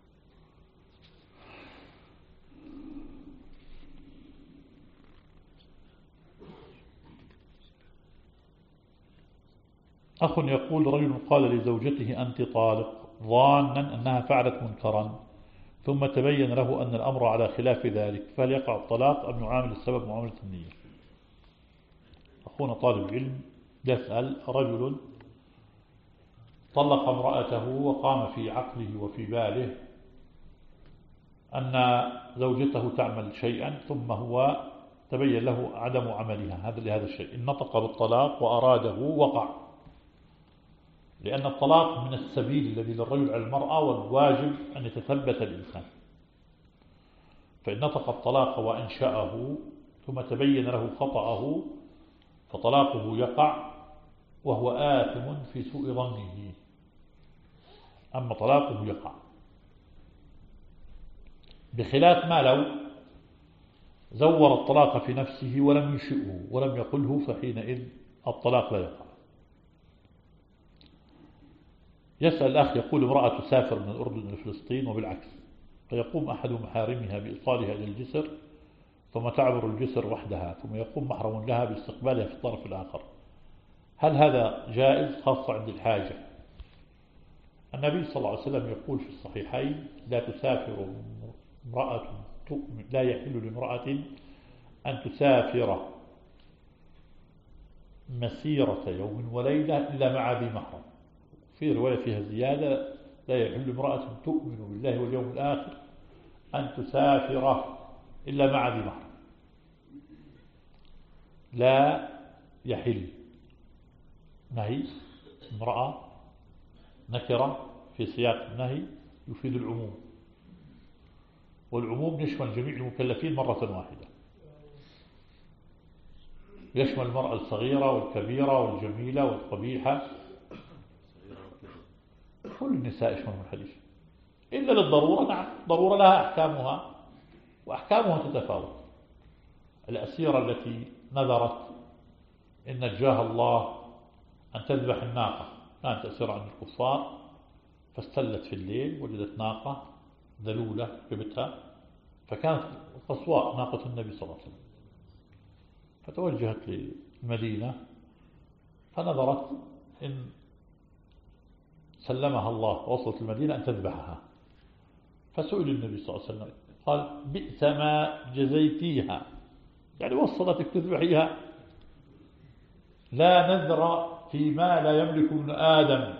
أخ يقول: رجل قال لزوجته أنت طالق ظانا أنها فعلت منكرا، ثم تبين له أن الأمر على خلاف ذلك، فهل يقع الطلاق أم نعامل السبب معاملة النية؟ أخونا طالب علم يسأل: رجل طلق امرأته وقام في عقله وفي باله أن زوجته تعمل شيئا، ثم هو تبين له عدم عملها هذا لهذا الشيء، إن نطق بالطلاق وأراده وقع، لأن الطلاق من السبيل الذي للرجل على المرأة، والواجب أن يتثبت الإنسان. فإن نطق الطلاق وأنشأه ثم تبين له خطأه فطلاقه يقع وهو آثم في سوء ظنه، أما طلاقه يقع، بخلاف ما لو زور الطلاق في نفسه ولم ينشئه ولم يقله، فحينئذ الطلاق لا يقع. يسأل الأخ يقول: امرأة تسافر من الأردن إلى فلسطين وبالعكس، فيقوم أحد محارمها بإيصالها إلى الجسر، ثم تعبر الجسر وحدها، ثم يقوم محرم لها باستقبالها في الطرف الآخر، هل هذا جائز خاصة عند الحاجة؟ النبي صلى الله عليه وسلم يقول في الصحيحين: لا تسافر امرأة تؤمن، لا يحل لامرأة أن تسافر مسيرة يوم وليلة إلا مع ذي محرم. في رواية فيها زيادة: لا يحل امرأة تؤمن بالله واليوم الآخر أن تسافر إلا مع ذي محرم. لا يحل، نهي، امرأة نكرة في سياق النهي يفيد العموم، والعموم يشمل جميع المكلفين مرة واحدة، يشمل المرأة الصغيرة والكبيرة والجميلة والقبيحة، كل النساء يشملهم الحديث إلا للضرورة. نعم، ضرورة لها أحكامها وأحكامها تتفاوت. الأسيرة التي نذرت إن نجاها الله أن تذبح الناقة كان تأثير عند الكفار، فاستلت في الليل وجدت ناقة ذلولة في بيتها، فكانت قصواء ناقة النبي صلى الله عليه وسلم، فتوجهت للمدينة فنظرت إن سلمها الله ووصلت المدينة أن تذبحها، فسئل النبي صلى الله عليه وسلم قال بئس ما جزيتيها، يعني وصلتك تذبحيها. لا نذر فيما لا يملك ابن آدم،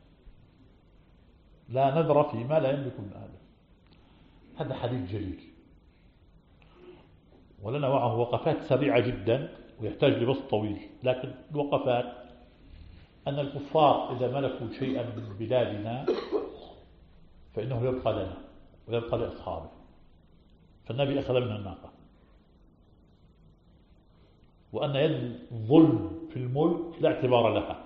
لا نذر فيما لا يملك ابن آدم. هذا حديث جليل، ولنا معه وقفات سريعة جدا ويحتاج لبسط طويل، لكن الوقفات أن الكفار إذا ملكوا شيئا من بلادنا فإنه يبقى لنا ويبقى لأصحابه، فالنبي أخذ منها الناقة. وأن يد الظلم في الملك لا اعتبار لها،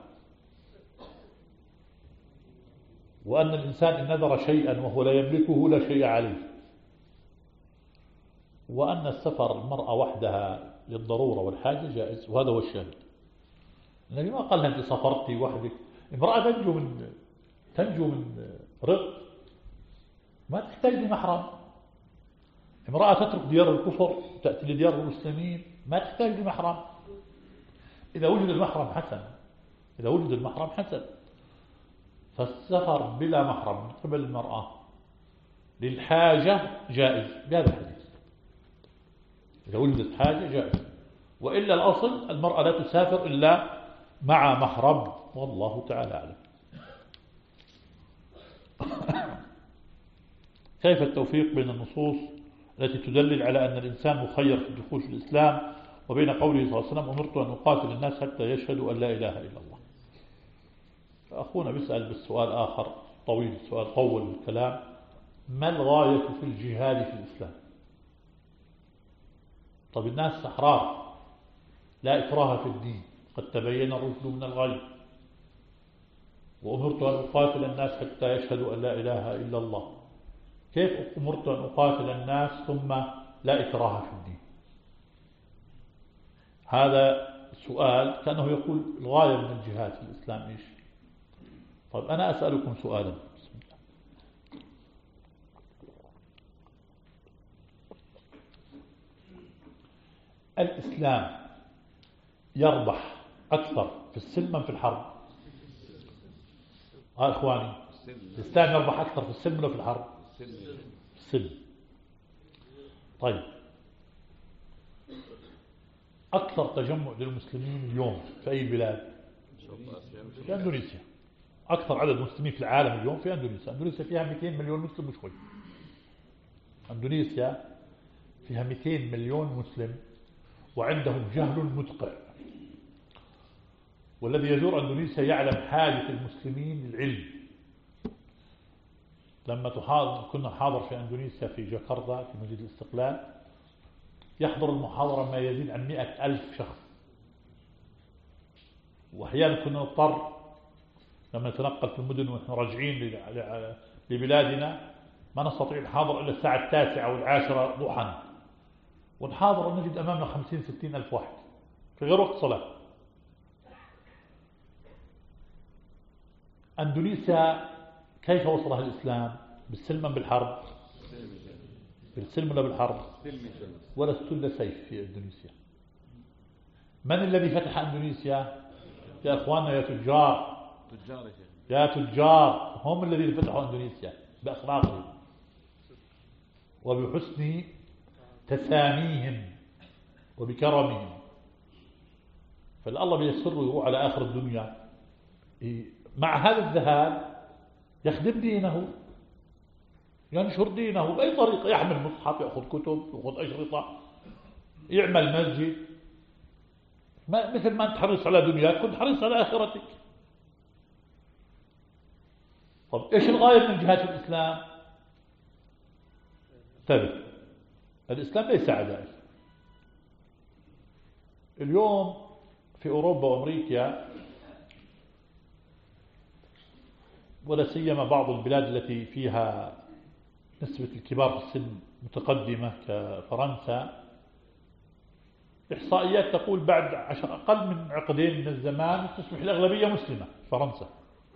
وأن الإنسان إن نذر شيئا وهو لا يملكه لا شيء عليه، وأن السفر المرأة وحدها للضرورة والحاجة جائز، وهذا هو الشاهد. النبي ما قال لها أنت سافرتي وحدك، امرأة تنجو من تنجو من رق ما تحتاج لمحرم، امرأة تترك ديار الكفر تأتي لديار المسلمين ما تحتاج لمحرم. إذا وجد المحرم حسن، إذا وجد المحرم حسن. فالسفر بلا محرم من قبل المرأة للحاجة جائز بهذا الحديث، إذا وجدت حاجة جائز، وإلا الأصل المرأة لا تسافر إلا مع محرم، والله تعالى أعلم. كيف التوفيق بين النصوص التي تدلل على أن الإنسان مخير في الدخول في الإسلام وبين قوله صلى الله عليه وسلم أمرت أن أقاتل الناس حتى يشهدوا أن لا إله إلا الله؟ فأخونا بيسأل بالسؤال آخر طويل، سؤال طول الكلام: ما الغاية في الجهاد في الإسلام؟ طب الناس أحرار، لا إكراه في الدين، قد تبين الرشد من الغي، وأمرت أن أقاتل الناس حتى يشهدوا أن لا إله إلا الله. كيف أمرت أن أقاتل الناس ثم لا إكراه في الدين؟ هذا سؤال كأنه يقول الغاية من الجهاد في الإسلام إيش؟ طيب أنا أسألكم سؤالا، بسم الله. الإسلام يربح أكثر في السلم في الحرب؟ ها إخواني، الإسلام يربح أكثر في السلم ولا في الحرب؟ السلم. طيب أكثر تجمع للمسلمين اليوم في أي بلاد؟ في أندونيسيا. أكثر عدد مسلمين في العالم اليوم في أندونيسيا. أندونيسيا فيها مئتين مليون مسلم مش شوي. أندونيسيا فيها مئتين مليون مسلم وعندهم جهل مدقع، والذي يزور أندونيسيا يعلم حاجة المسلمين للعلم. لما تحاضر كنا حاضر في أندونيسيا في جاكرتا في مسجد الاستقلال، يحضر المحاضرة ما يزيد عن مئة ألف شخص، وأحيانا كنا نضطر لما نتنقل في المدن ونحن راجعين لبلادنا ما نستطيع الحاضر إلا الساعة التاسعة والعاشرة ضحى، ونحاضر نجد أمامنا خمسين ستين ألف واحد في غير وقت صلاة. أندونيسيا كيف وصلها الإسلام؟ بالسلم أم بالحرب؟ بالسلم ولا بالحرب؟ ولا استل سيف في أندونيسيا. من الذي فتح أندونيسيا؟ يا أخواننا يا تجار، يا تجار، هم الذين فتحوا أندونيسيا بأخلاقهم وبحسن تساميهم وبكرمهم. فالله بيسره يروح على آخر الدنيا مع هذا الذهاب يخدم دينه، ينشر دينه بأي طريقة، يحمل مصحف، يأخذ كتب، يأخذ أشرطة، يعمل مسجد. ما مثل ما أنت حريص على دنياك كنت حريص على آخرتك. طب إيش الغاية من جهاد الإسلام؟ انتبه، الإسلام ليس عدائي. اليوم في أوروبا وأمريكا ولا سيما بعض البلاد التي فيها نسبة الكبار في السن متقدمة كفرنسا، إحصائيات تقول بعد عشر أقل من عقدين من الزمان تسمح الأغلبية مسلمة في فرنسا.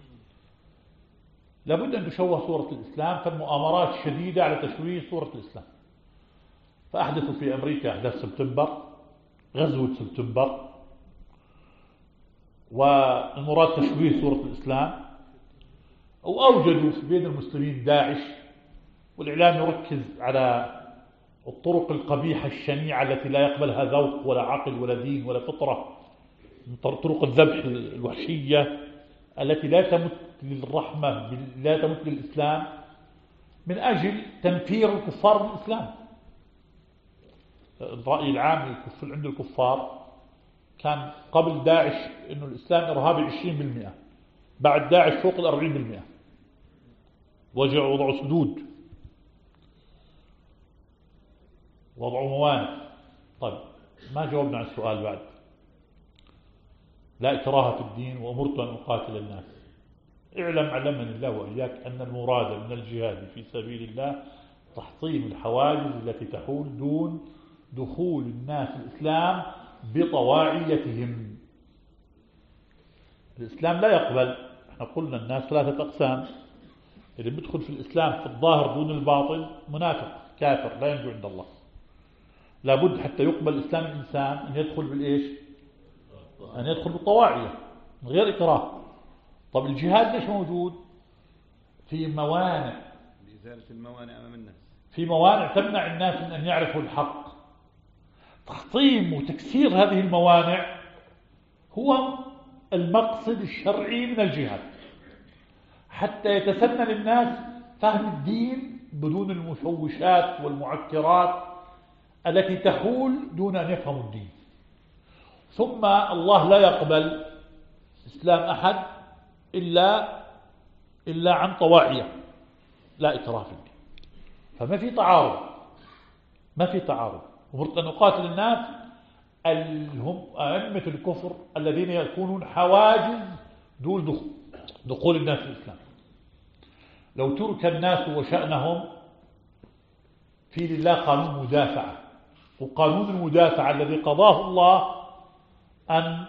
لابد أن تشوه صورة الإسلام، فالمؤامرات شديدة على تشويه صورة الإسلام. فأحدثوا في أمريكا أحداث سبتمبر، غزوة سبتمبر، والمراد تشويه صورة الإسلام، وأوجدوا في بين المسلمين داعش، والإعلام يركز على الطرق القبيحة الشنيعة التي لا يقبلها ذوق ولا عقل ولا دين ولا فطرة، طرق الذبح الوحشية التي لا تمت للرحمة، لا تمت للإسلام، من أجل تنفير الكفار من الإسلام. الرأي العام عند الكفار كان قبل داعش أنه الإسلام إرهابي عشرين بالمئة، بعد داعش فوق الأربعين بالمئة، وجعوا وضعوا سدود، وضعوا موانع. طيب ما جاوبنا عن السؤال بعد. لا إكراه في الدين وأمرت أن أقاتل الناس. اعلم علمني الله وإياك أن المراد من الجهاد في سبيل الله تحطيم الحواجز التي تحول دون دخول الناس الإسلام بطواعيتهم. الإسلام لا يقبل، احنا قلنا الناس ثلاثة أقسام: اللي بيدخل في الإسلام في الظاهر دون الباطن منافق كافر لا ينجو عند الله. لابد حتى يقبل إسلام الإنسان أن يدخل بالإيش؟ أن يدخل بالطواعية من غير إكراه. طب الجهاد ليش موجود؟ في موانع، لإزالة الموانع أمام الناس، في موانع تمنع الناس من أن يعرفوا الحق. تحطيم وتكسير هذه الموانع هو المقصد الشرعي من الجهاد، حتى يتسنى للناس فهم الدين بدون المشوشات والمعكرات التي تحول دون أن يفهموا الدين. ثم الله لا يقبل إسلام أحد إلا إلا عن طواعية، لا إكراه في الدين. فما في تعارض، ما في تعارض. أمرت أن أقاتل الناس هم أئمة الكفر الذين يكونون حواجز دون دخول الناس في الإسلام. لو ترك الناس وشأنهم، في لله قانون مدافعة، وقانون المدافعة الذي قضاه الله أن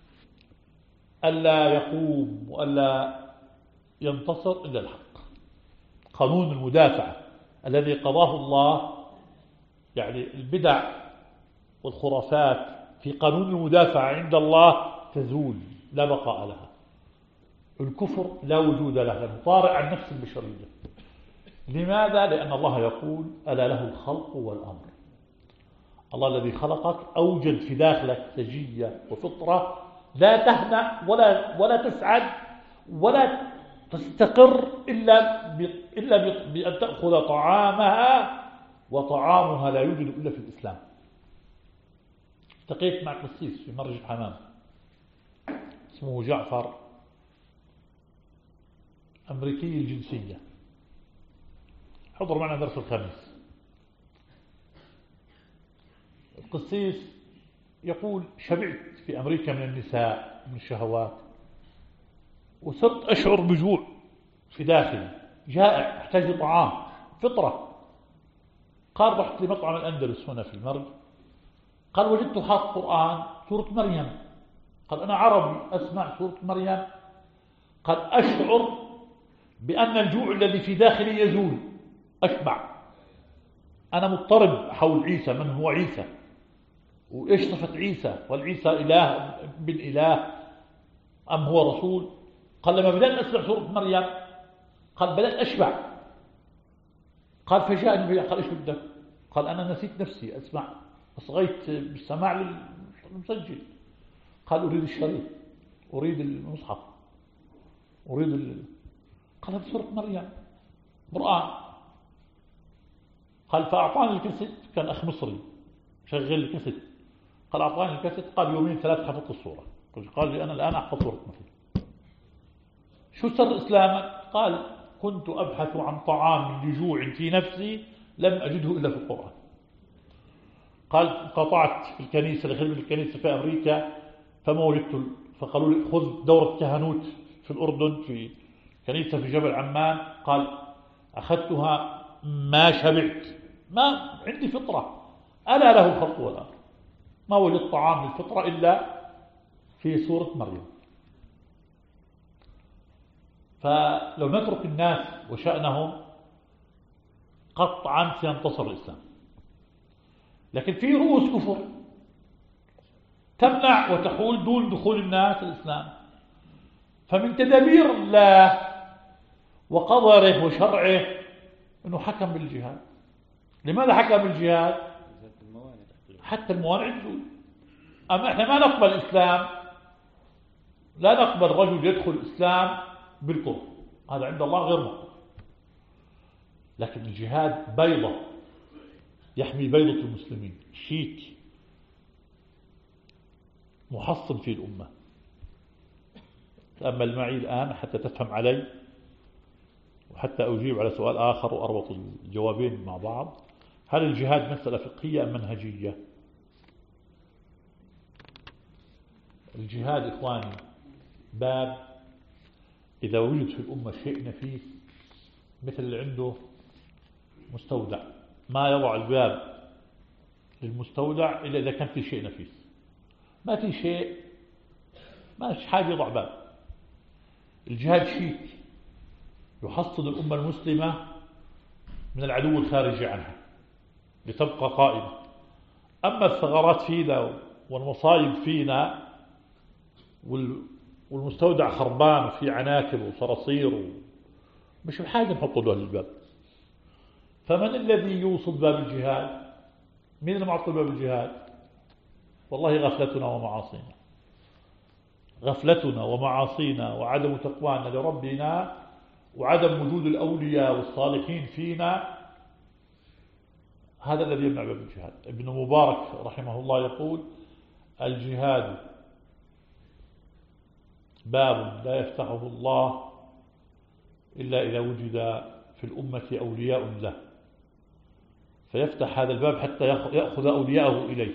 ألا يقوم وألا ينتصر إلا الحق. قانون المدافعة الذي قضاه الله، يعني البدع والخرافات في قانون المدافعة عند الله تزول، لا بقاء لها. الكفر لا وجود له، لأنه طارئ عن نفس البشرية. لماذا؟ لأن الله يقول: ألا له الخلق والأمر. الله الذي خلقك أوجد في داخلك سجية وفطرة لا تهنأ ولا ولا تسعد ولا تستقر إلا إلا بأن تأخذ طعامها، وطعامها لا يوجد إلا في الإسلام. التقيت مع قسيس في مرج الحمام اسمه جعفر، أمريكي الجنسية، حضر معنا درس الخميس. القسيس يقول: شبعت في أمريكا من النساء، من الشهوات، وصرت أشعر بجوع في داخلي، جائع، أحتاج لطعام، فطرة. قال: رحت لمطعم الأندلس هنا في المرج، قال: وجدت حاط قرآن سورة مريم. قال: أنا عربي أسمع سورة مريم، قد أشعر بأن الجوع الذي في داخلي يزول، أشبع. أنا مضطرب حول عيسى، من هو عيسى وإيش صفة عيسى، والعيسى إله بالإله أم هو رسول؟ قال: لما بدأت أسمع سورة مريم قال بدأت أشبع. قال: فجاءني، قال: إيش بدك؟ قال: أنا نسيت نفسي أسمع، أصغيت بالسماع للمسجل. قال: أريد الشريط، أريد المصحف، أريد ال... قال: هذه سورة مريم قرآن. قال: فأعطاني الكاسيت، كان أخ مصري شغل الكاسيت، قال: أعطاني الكاسيت، قال: يومين ثلاث حفظت الصورة. قال لي: أنا الآن أحفظ سورة مريم. شو سر إسلامك؟ قال: كنت أبحث عن طعام لجوع في نفسي لم أجده إلا في القرآن. قال: قطعت في الكنيسة لخدمة الكنيسة في أمريكا فما وجدت، فقالوا لي: خذ دورة كهنوت في الأردن في كنيسة في جبل عمان. قال: أخذتها ما شبعت، ما عندي فطرة، ألا له الخلق والأمر. ما وجدت طعام للفطرة إلا في سورة مريم. فلو نترك الناس وشأنهم قطعا سينتصر الإسلام. لكن في رؤوس كفر تمنع وتحول دون دخول الناس الإسلام. فمن تدابير الله وقدره وشرعه أنه حكم بالجهاد. لماذا حكم بالجهاد؟ حتى الموانع تزول. أما إحنا ما نقبل الإسلام، لا نقبل رجل يدخل الإسلام بالكفر، هذا عند الله غير مقبول. لكن الجهاد بيضة يحمي بيضة المسلمين، شيك محصن في الأمة. تأمل معي الآن حتى تفهم علي وحتى أجيب على سؤال آخر وأربط الجوابين مع بعض. هل الجهاد مسألة فقهية أم منهجية؟ الجهاد إخواني باب إذا وجد في الأمة شيء نفيس مثل اللي عنده مستودع، ما يضع الباب للمستودع إلا إذا كان في شيء نفيس. ما في شيء، ما في حاجة يضع باب. الجهاد شيك يحصن الأمة المسلمة من العدو الخارجي عنها لتبقى قائمة. أما الثغرات فينا والمصايب فينا والمستودع خربان وفي عناكب وصراصير مش بحاجة نحط له الباب. فمن الذي يوصل باب الجهاد؟ مين اللي معطل باب الجهاد؟ والله غفلتنا ومعاصينا، غفلتنا ومعاصينا وعدم تقوانا لربنا وعدم وجود الأولياء والصالحين فينا، هذا الذي يمنع باب الجهاد. ابن مبارك رحمه الله يقول: الجهاد باب لا يفتحه الله إلا إذا وجد في الأمة أولياء له، فيفتح هذا الباب حتى يأخذ أولياءه إليه.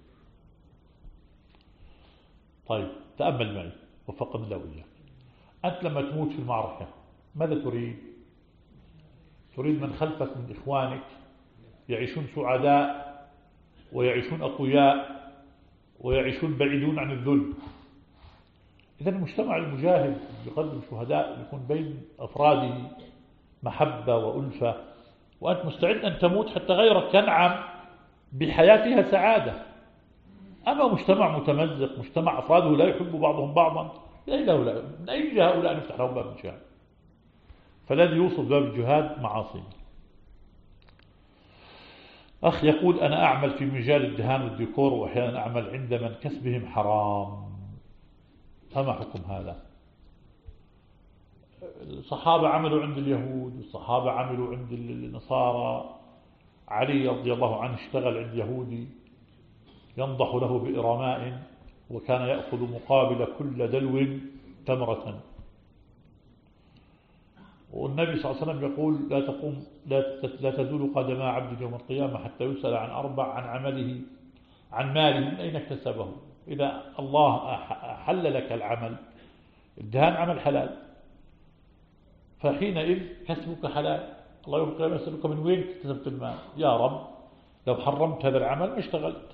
طيب تأمل معي وفقنا الله وإياك. أنت لما تموت في المعركة ماذا تريد؟ تريد من خلفك من إخوانك يعيشون سعداء ويعيشون أقوياء ويعيشون بعيدون عن الذل. إذا المجتمع المجاهد يقدم شهداء يكون بين أفراده محبة وألفة، وأنت مستعد أن تموت حتى غيرك ينعم بحياتها سعادة. أما مجتمع متمزق، مجتمع أفراده لا يحب بعضهم بعضا، من أي جهة هؤلاء نفتح لهم باب الجهاد؟ فالذي يوصل باب الجهاد معاصي. أخ يقول: أنا أعمل في مجال الدهان والديكور وأحيانا أعمل عند من كسبهم حرام، فما حكم هذا؟ الصحابة عملوا عند اليهود، الصحابة عملوا عند النصارى. علي رضي الله عنه اشتغل عند يهودي ينضح له بإرماء وكان يأخذ مقابل كل دلو تمرة. والنبي صلى الله عليه وسلم يقول: لا تقوم لا تزول قدم عبد يوم القيامة حتى يسأل عن أربع: عن عمله، عن ماله من أين اكتسبه. إذا الله حل لك العمل، الدهان عمل حلال، فحينئذ كسبك حلال. الله يوم القيامة يسألك: من وين اكتسبت المال؟ يا رب لو حرمت هذا العمل ما اشتغلت.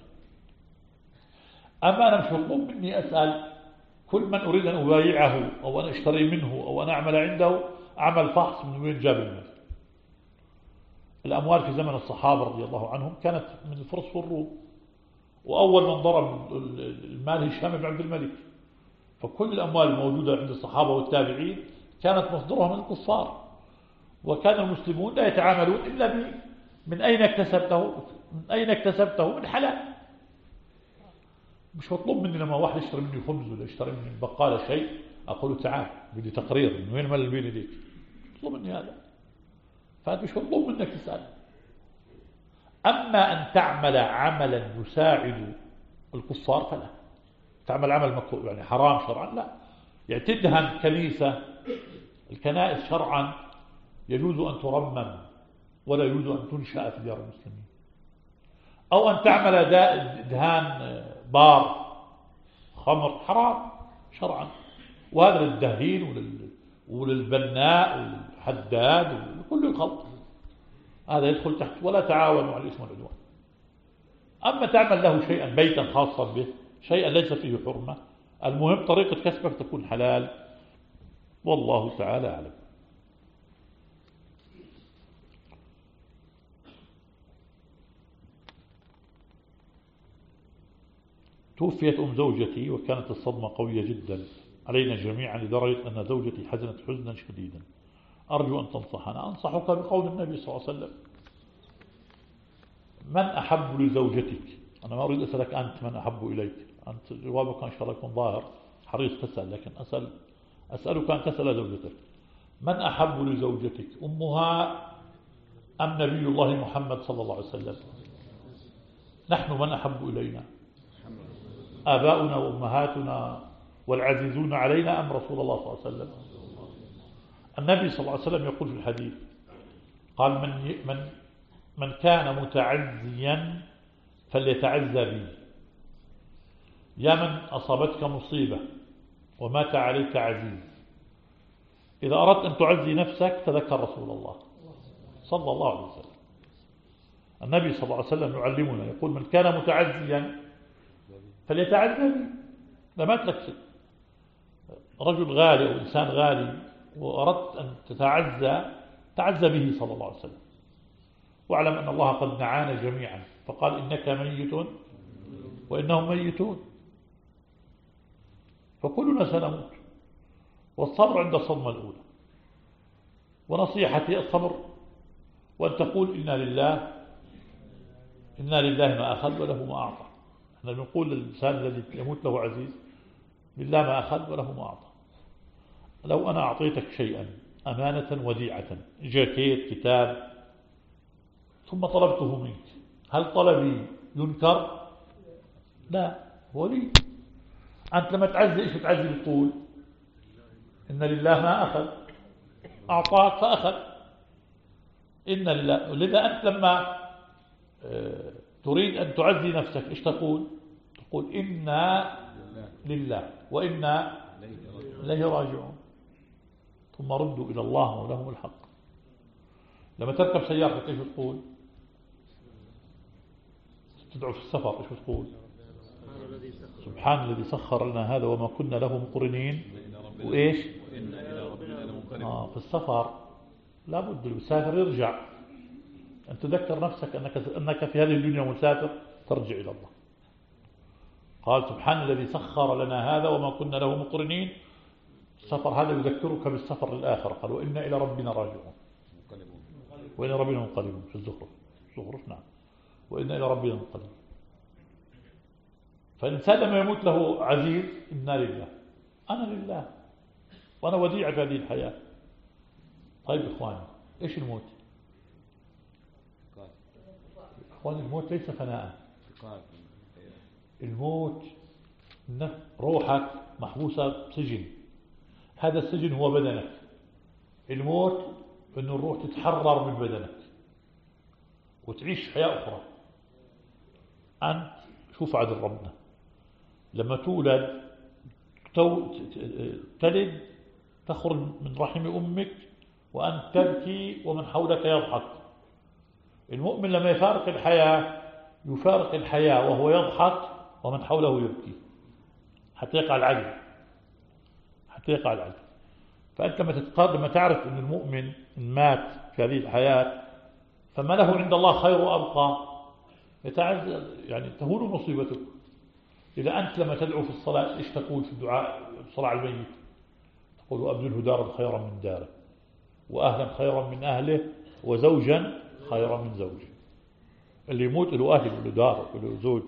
أما أنا مش مطلوب مني أسأل كل من أريد أن أبايعه أو أن أشتري منه أو أن أعمل عنده عمل فحص من وين جاب المال. الأموال في زمن الصحابة رضي الله عنهم كانت من الفرس والروم، وأول من ضرب المال هشام بن عبد الملك. فكل الأموال الموجودة عند الصحابة والتابعين كانت مصدرها من الكفار، وكان المسلمون لا يتعاملون إلا من أين اكتسبته، من أين اكتسبته من حلال. مش مطلوب مني لما واحد يشتري مني خبز ولا يشتري مني بقالة شيء أقول له: تعال بدي تقرير من وين مال البين ديك، مطلوب مني هذا. فأنت مش مطلوب منك تسأل. أما أن تعمل عملا يساعد الكفار فلا. تعمل عمل مكروه يعني حرام شرعا لا. يعني تدهن كنيسة، الكنائس شرعا يجوز أن ترمم ولا يجوز أن تنشأ في ديار المسلمين. أو أن تعمل دهان بار خمر حرام شرعا، وهذا للدهين وللبناء والحداد وكل الخلط، هذا يدخل تحت ولا تعاونوا على الإثم والعدوان. أما تعمل له شيئا بيتا خاصا به، شيئا ليس فيه حرمة، المهم طريقة كسبك تكون حلال والله تعالى أعلم. توفيت أم زوجتي وكانت الصدمة قوية جدا علينا جميعا لدرجة أن زوجتي حزنت حزنا شديدا. أرجو أن تنصحنا. أنصحك بقول النبي صلى الله عليه وسلم: من أحب لزوجتك؟ أنا ما أريد أسألك أنت من أحب إليك، أنت جوابك إن شاء الله يكون ظاهر، حريص تسأل، لكن أسأل أسألك أن تسأل زوجتك: من أحب لزوجتك، أمها أم نبي الله محمد صلى الله عليه وسلم؟ نحن من أحب إلينا؟ آباؤنا وأمهاتنا والعزيزون علينا أم رسول الله صلى الله عليه وسلم؟ النبي صلى الله عليه وسلم يقول في الحديث، قال: من من من كان متعزيا فليتعزى بي. يا من أصابتك مصيبة ومات عليك عزيز، إذا أردت أن تعزي نفسك تذكر رسول الله صلى الله عليه وسلم. النبي صلى الله عليه وسلم يعلمنا، يقول: من كان متعزيا فليتعزى بي. لما تلك رجل غالي أو إنسان غالي وأردت أن تتعزى، تعزى به صلى الله عليه وسلم. واعلم أن الله قد دعانا جميعا فقال: إنك ميت وإنهم ميتون، فكلنا سنموت. والصبر عند الصدمة الأولى. ونصيحتي الصبر، وأن تقول: إنا لله إنا لله ما أخذ وله ما أعطى. احنا بنقول للإنسان الذي يموت له عزيز: لله ما أخذ وله ما أعطى. لو أنا أعطيتك شيئا أمانة وديعة، جاكيت، كتاب، ثم طلبته منك، هل طلبي ينكر؟ لا، هو لي. أنت لما تعزي إيش تعزي؟ بتقول: إن لله ما أخذ، أعطاك فأخذ، إن لله. لذا أنت لما تريد أن تعزي نفسك إيش تقول؟ تقول: إنا لله وإنا إليه راجعون، ثم ردوا إلى الله ولهم الحق. لما تركب سيارتك إيش تقول؟ تدعو في السفر إيش تقول؟ سبحان الذي سخر لنا هذا وما كنا له مقرنين. وإيش؟ آه في السفر لابد المسافر يرجع، أن تذكر نفسك أنك, أنك في هذه الدنيا مسافر، ترجع إلى الله. قال: سبحان الذي سخر لنا هذا وما كنا له مقرنين. السفر هذا يذكرك بالسفر للآخرة. قال: وإنا إلى ربنا راجعون وإلى ربنا منقلبون. في الزخرف، الزخرف نعم، وإنا إلى ربنا منقلبون. فالإنسان لما يموت له عزيز: إنا لله، أنا لله وأنا وديع في هذه الحياة. طيب إخواني، إيش الموت؟ إخواني، الموت ليس فناء. الموت روحك محبوسة بسجن، هذا السجن هو بدنك. الموت أن الروح تتحرر من بدنك وتعيش حياة أخرى. أنت شوف عدل ربنا، لما تولد تلد تخرج من رحم أمك وأنت تبكي ومن حولك يضحك. المؤمن لما يفارق الحياة يفارق الحياة وهو يضحك ومن حوله يبكي، حتى يقع العدل، حتى يقع العدل. فأنت لما تتقرب، لما تعرف أن المؤمن إن مات في هذه الحياة فما له عند الله خير وأبقى، يتعز يعني تهون مصيبتك. إذا أنت لما تدعو في الصلاة إيش تقول في الدعاء الصلاة على الميت؟ تقول: وأبدله دارا خيرا من داره، وأهلا خيرا من أهله، وزوجا خيرا من زوجه. اللي يموت له أهل وله دار وله زوج،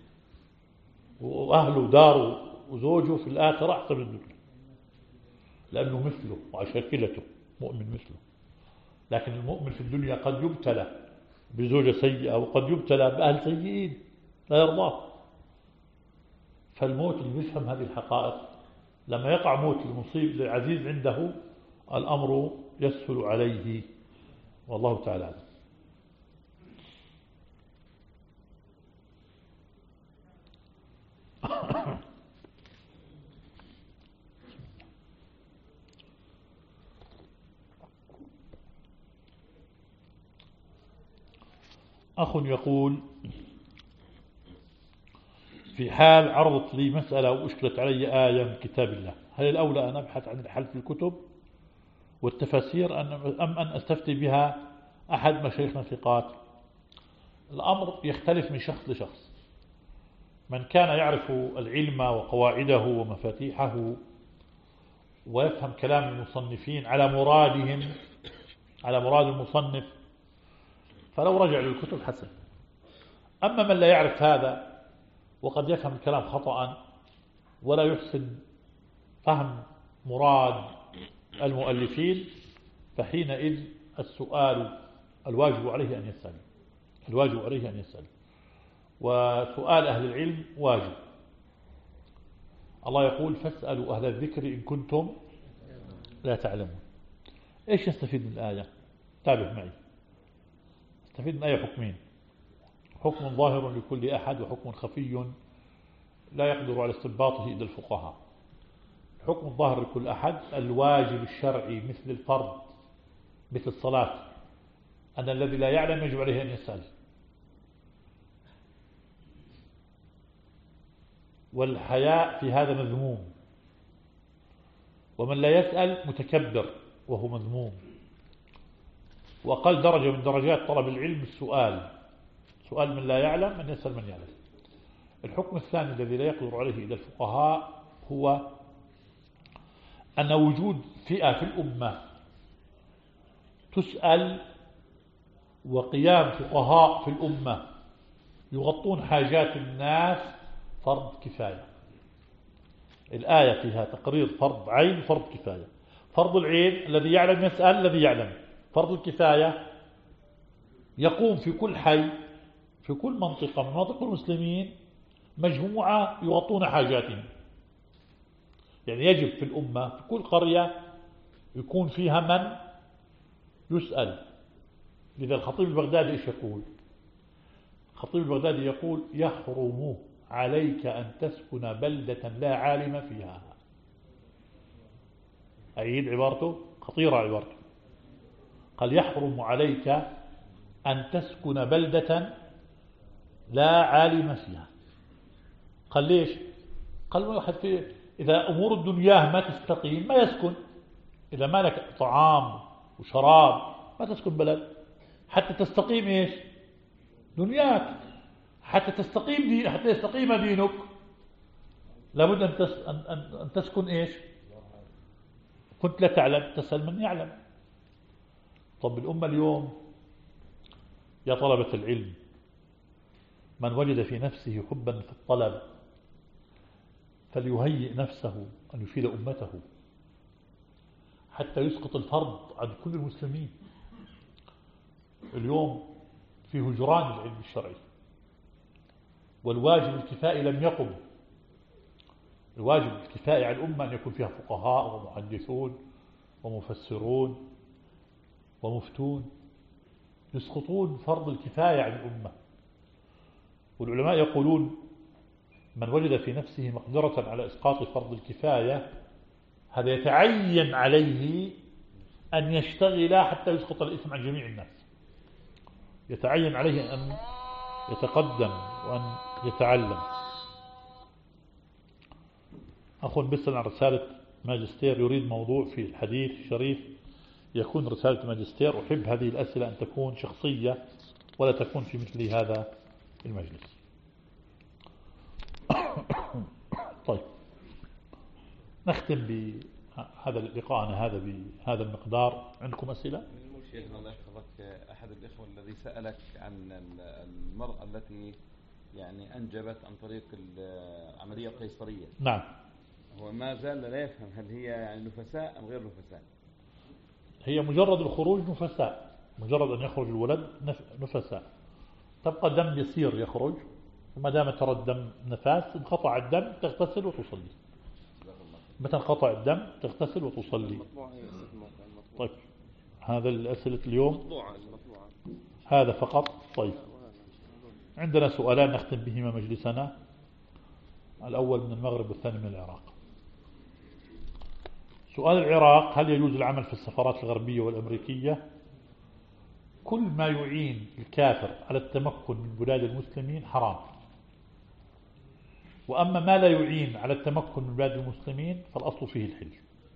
وأهله داره وزوجه في الآخرة أحسن من الدنيا، لأنه مثله وعشاكلته، مؤمن مثله. لكن المؤمن في الدنيا قد يبتلى بزوجة سيئة وقد يبتلى بأهل سيئين لا يرضاه. فالموت اللي يفهم هذه الحقائق، لما يقع موت المصيب للعزيز عنده الأمر يسهل عليه، والله تعالى. أخ يقول: في حال عرضت لي مسألة وأشكلت علي آية من كتاب الله، هل الأولى أن أبحث عن الحل في الكتب والتفاسير أم أن أستفتي بها أحد مشايخنا الثقات؟ الأمر يختلف من شخص لشخص. من كان يعرف العلم وقواعده ومفاتيحه ويفهم كلام المصنفين على مرادهم، على مراد المصنف، فلو رجع للكتب حسن. أما من لا يعرف هذا وقد يفهم الكلام خطأ ولا يحسن فهم مراد المؤلفين، فحينئذ السؤال الواجب عليه أن يسأل، الواجب عليه أن يسأل، وسؤال أهل العلم واجب. الله يقول فاسألوا أهل الذكر إن كنتم لا تعلمون. إيش نستفيد من الآية؟ تابع معي. نستفيد من الآية حكمين: حكم ظاهر لكل أحد وحكم خفي لا يقدر على استنباطه إلا الفقهاء. الحكم الظاهر لكل أحد الواجب الشرعي مثل الفرض، مثل الصلاة، أن الذي لا يعلم يجب عليه أن يسأل، والحياء في هذا مذموم، ومن لا يسأل متكبر وهو مذموم. وأقل درجة من درجات طلب العلم السؤال، سؤال من لا يعلم أن يسأل من يعلم. الحكم الثاني الذي لا يقدر عليه إلا الفقهاء هو أن وجود فئة في الأمة تسأل وقيام فقهاء في الأمة يغطون حاجات الناس فرض كفاية. الآية فيها تقرير فرض عين فرض كفاية. فرض العين الذي يعلم يسأل الذي يعلم. فرض الكفاية يقوم في كل حي، في كل منطقة من مناطق المسلمين مجموعة يغطون حاجاتهم. يعني يجب في الأمة في كل قرية يكون فيها من يسأل. لذا الخطيب البغدادي إيش يقول؟ الخطيب البغدادي يقول يحرم عليك أن تسكن بلدة لا عالم فيها. أعيد عبارته، خطيرة عبارته. قال يحرم عليك أن تسكن بلدة لا عالم فيها. قال ليش؟ قال واحد في إذا أمور الدنيا ما تستقيم ما يسكن. إذا ما لك طعام وشراب ما تسكن بلد. حتى تستقيم إيش؟ دنياك. حتى تستقيم دي حتى يستقيم دينك لابد أن, تس... أن... أن... أن تسكن إيش؟ كنت لا تعلم تسأل من يعلم. طب الأمة اليوم يا طلبة العلم، من وجد في نفسه حبا في الطلب فليهيئ نفسه أن يفيد أمته حتى يسقط الفرض عن كل المسلمين. اليوم في هجران العلم الشرعي، والواجب الكفائي لم يقم. الواجب الكفائي على الأمة أن يكون فيها فقهاء ومحدثون ومفسرون ومفتون يسقطون فرض الكفاية عن الأمة. والعلماء يقولون من وجد في نفسه مقدرة على إسقاط فرض الكفاية هذا يتعين عليه أن يشتغل حتى يسقط الإثم عن جميع الناس. يتعين عليه أن يتقدم وأن يتعلم. أخو بيسأل عن رسالة ماجستير يريد موضوع في الحديث الشريف يكون رسالة ماجستير. أحب هذه الأسئلة أن تكون شخصية ولا تكون في مثل هذا المجلس. طيب نختم بهذا لقاءنا هذا بهذا المقدار. عندكم أسئلة؟ شيخنا الله يحفظك، أحد الإخوة الذي سألك عن المرأة التي يعني أنجبت عن طريق العملية القيصرية. نعم. هو ما زال لا يفهم هل هي يعني نفساء أم غير نفساء؟ هي مجرد الخروج نفساء، مجرد أن يخرج الولد نفساء، تبقى دم يسير يخرج، وما دام ترى الدم نفاس انقطع الدم تغتسل وتصلي. متى انقطع الدم تغتسل وتصلي. طيب هذا الأسئلة اليوم هذا فقط. طيب عندنا سؤالان نختم بهما مجلسنا، الأول من المغرب والثاني من العراق. سؤال العراق: هل يجوز العمل في السفارات الغربية والأمريكية؟ كل ما يعين الكافر على التمكن من بلاد المسلمين حرام. وأما ما لا يعين على التمكن من بلاد المسلمين فالأصل فيه الحل.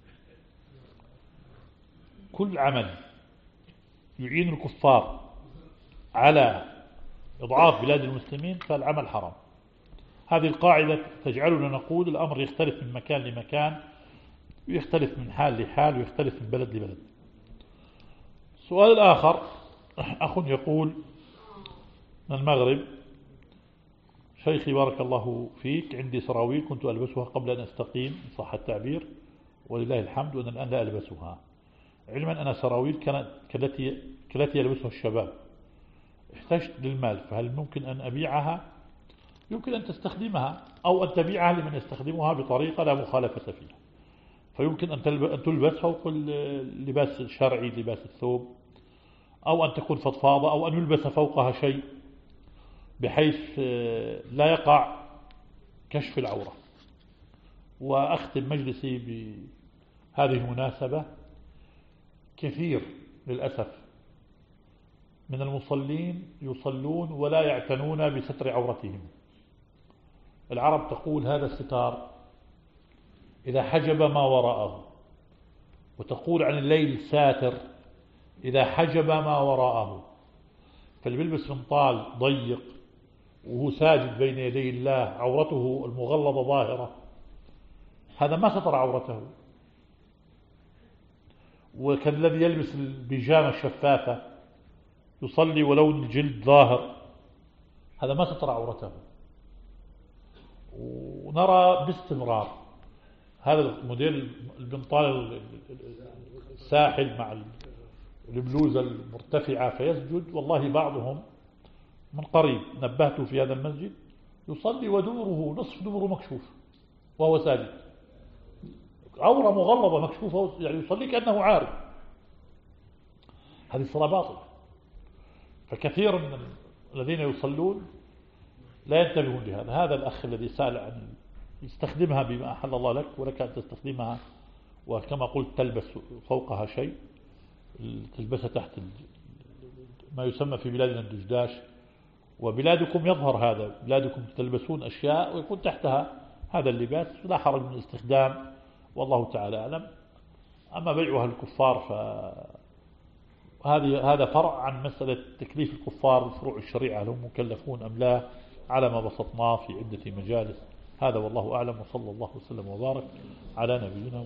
كل عمل يعين الكفار على إضعاف بلاد المسلمين فالعمل حرام. هذه القاعدة تجعلنا نقول الأمر يختلف من مكان لمكان، ويختلف من حال لحال، ويختلف من بلد لبلد. السؤال الآخر، أخ يقول من المغرب: شيخي بارك الله فيك، عندي سراويل كنت ألبسها قبل أن أستقيم إن صح التعبير، ولله الحمد، وأنا الآن لا ألبسها، علما أن سراويل كانت كالتي كالتي يلبسها الشباب. احتجت للمال، فهل ممكن أن أبيعها؟ يمكن أن تستخدمها أو أن تبيعها لمن يستخدمها بطريقة لا مخالفة فيها. فيمكن أن تلبس فوق اللباس الشرعي، لباس الثوب، أو أن تكون فضفاضة، أو أن يلبس فوقها شيء بحيث لا يقع كشف العورة. وأختم مجلسي بهذه المناسبة: كثير للأسف من المصلين يصلون ولا يعتنون بستر عورتهم. العرب تقول هذا الستار إذا حجب ما وراءه، وتقول عن الليل ساتر إذا حجب ما وراءه. فاللي بيلبس منطال ضيق وهو ساجد بين يدي الله عورته المغلظة ظاهرة، هذا ما ستر عورته. وكالذي يلبس البيجامة الشفافة يصلي ولون الجلد ظاهر، هذا ما ستر عورته. ونرى باستمرار هذا الموديل البنطال الساحل مع البلوزة المرتفعة فيسجد. والله بعضهم من قريب نبهته في هذا المسجد يصلي ودوره نصف دوره مكشوف وهو ساجد، عورة مغلظة مكشوفة، يعني يصلي كأنه عارف. هذه الصلاة باطلة. فكثير من الذين يصلون لا ينتبهون لهذا. هذا الأخ الذي سأل عن يستخدمها بما أحل الله لك، ولك أن تستخدمها، وكما قلت تلبس فوقها شيء، تلبسها تحت ما يسمى في بلادنا الدجداش، وبلادكم يظهر هذا، بلادكم تلبسون أشياء ويكون تحتها هذا اللباس، لا حرج من الاستخدام، والله تعالى أعلم. أما بيعها الكفار فهذه هذا فرع عن مسألة تكليف الكفار بفروع الشريعة، هم مكلفون أم لا، على ما بسطناه في عدة مجالس. هذا والله أعلم، وصلى الله وسلم وبارك على نبينا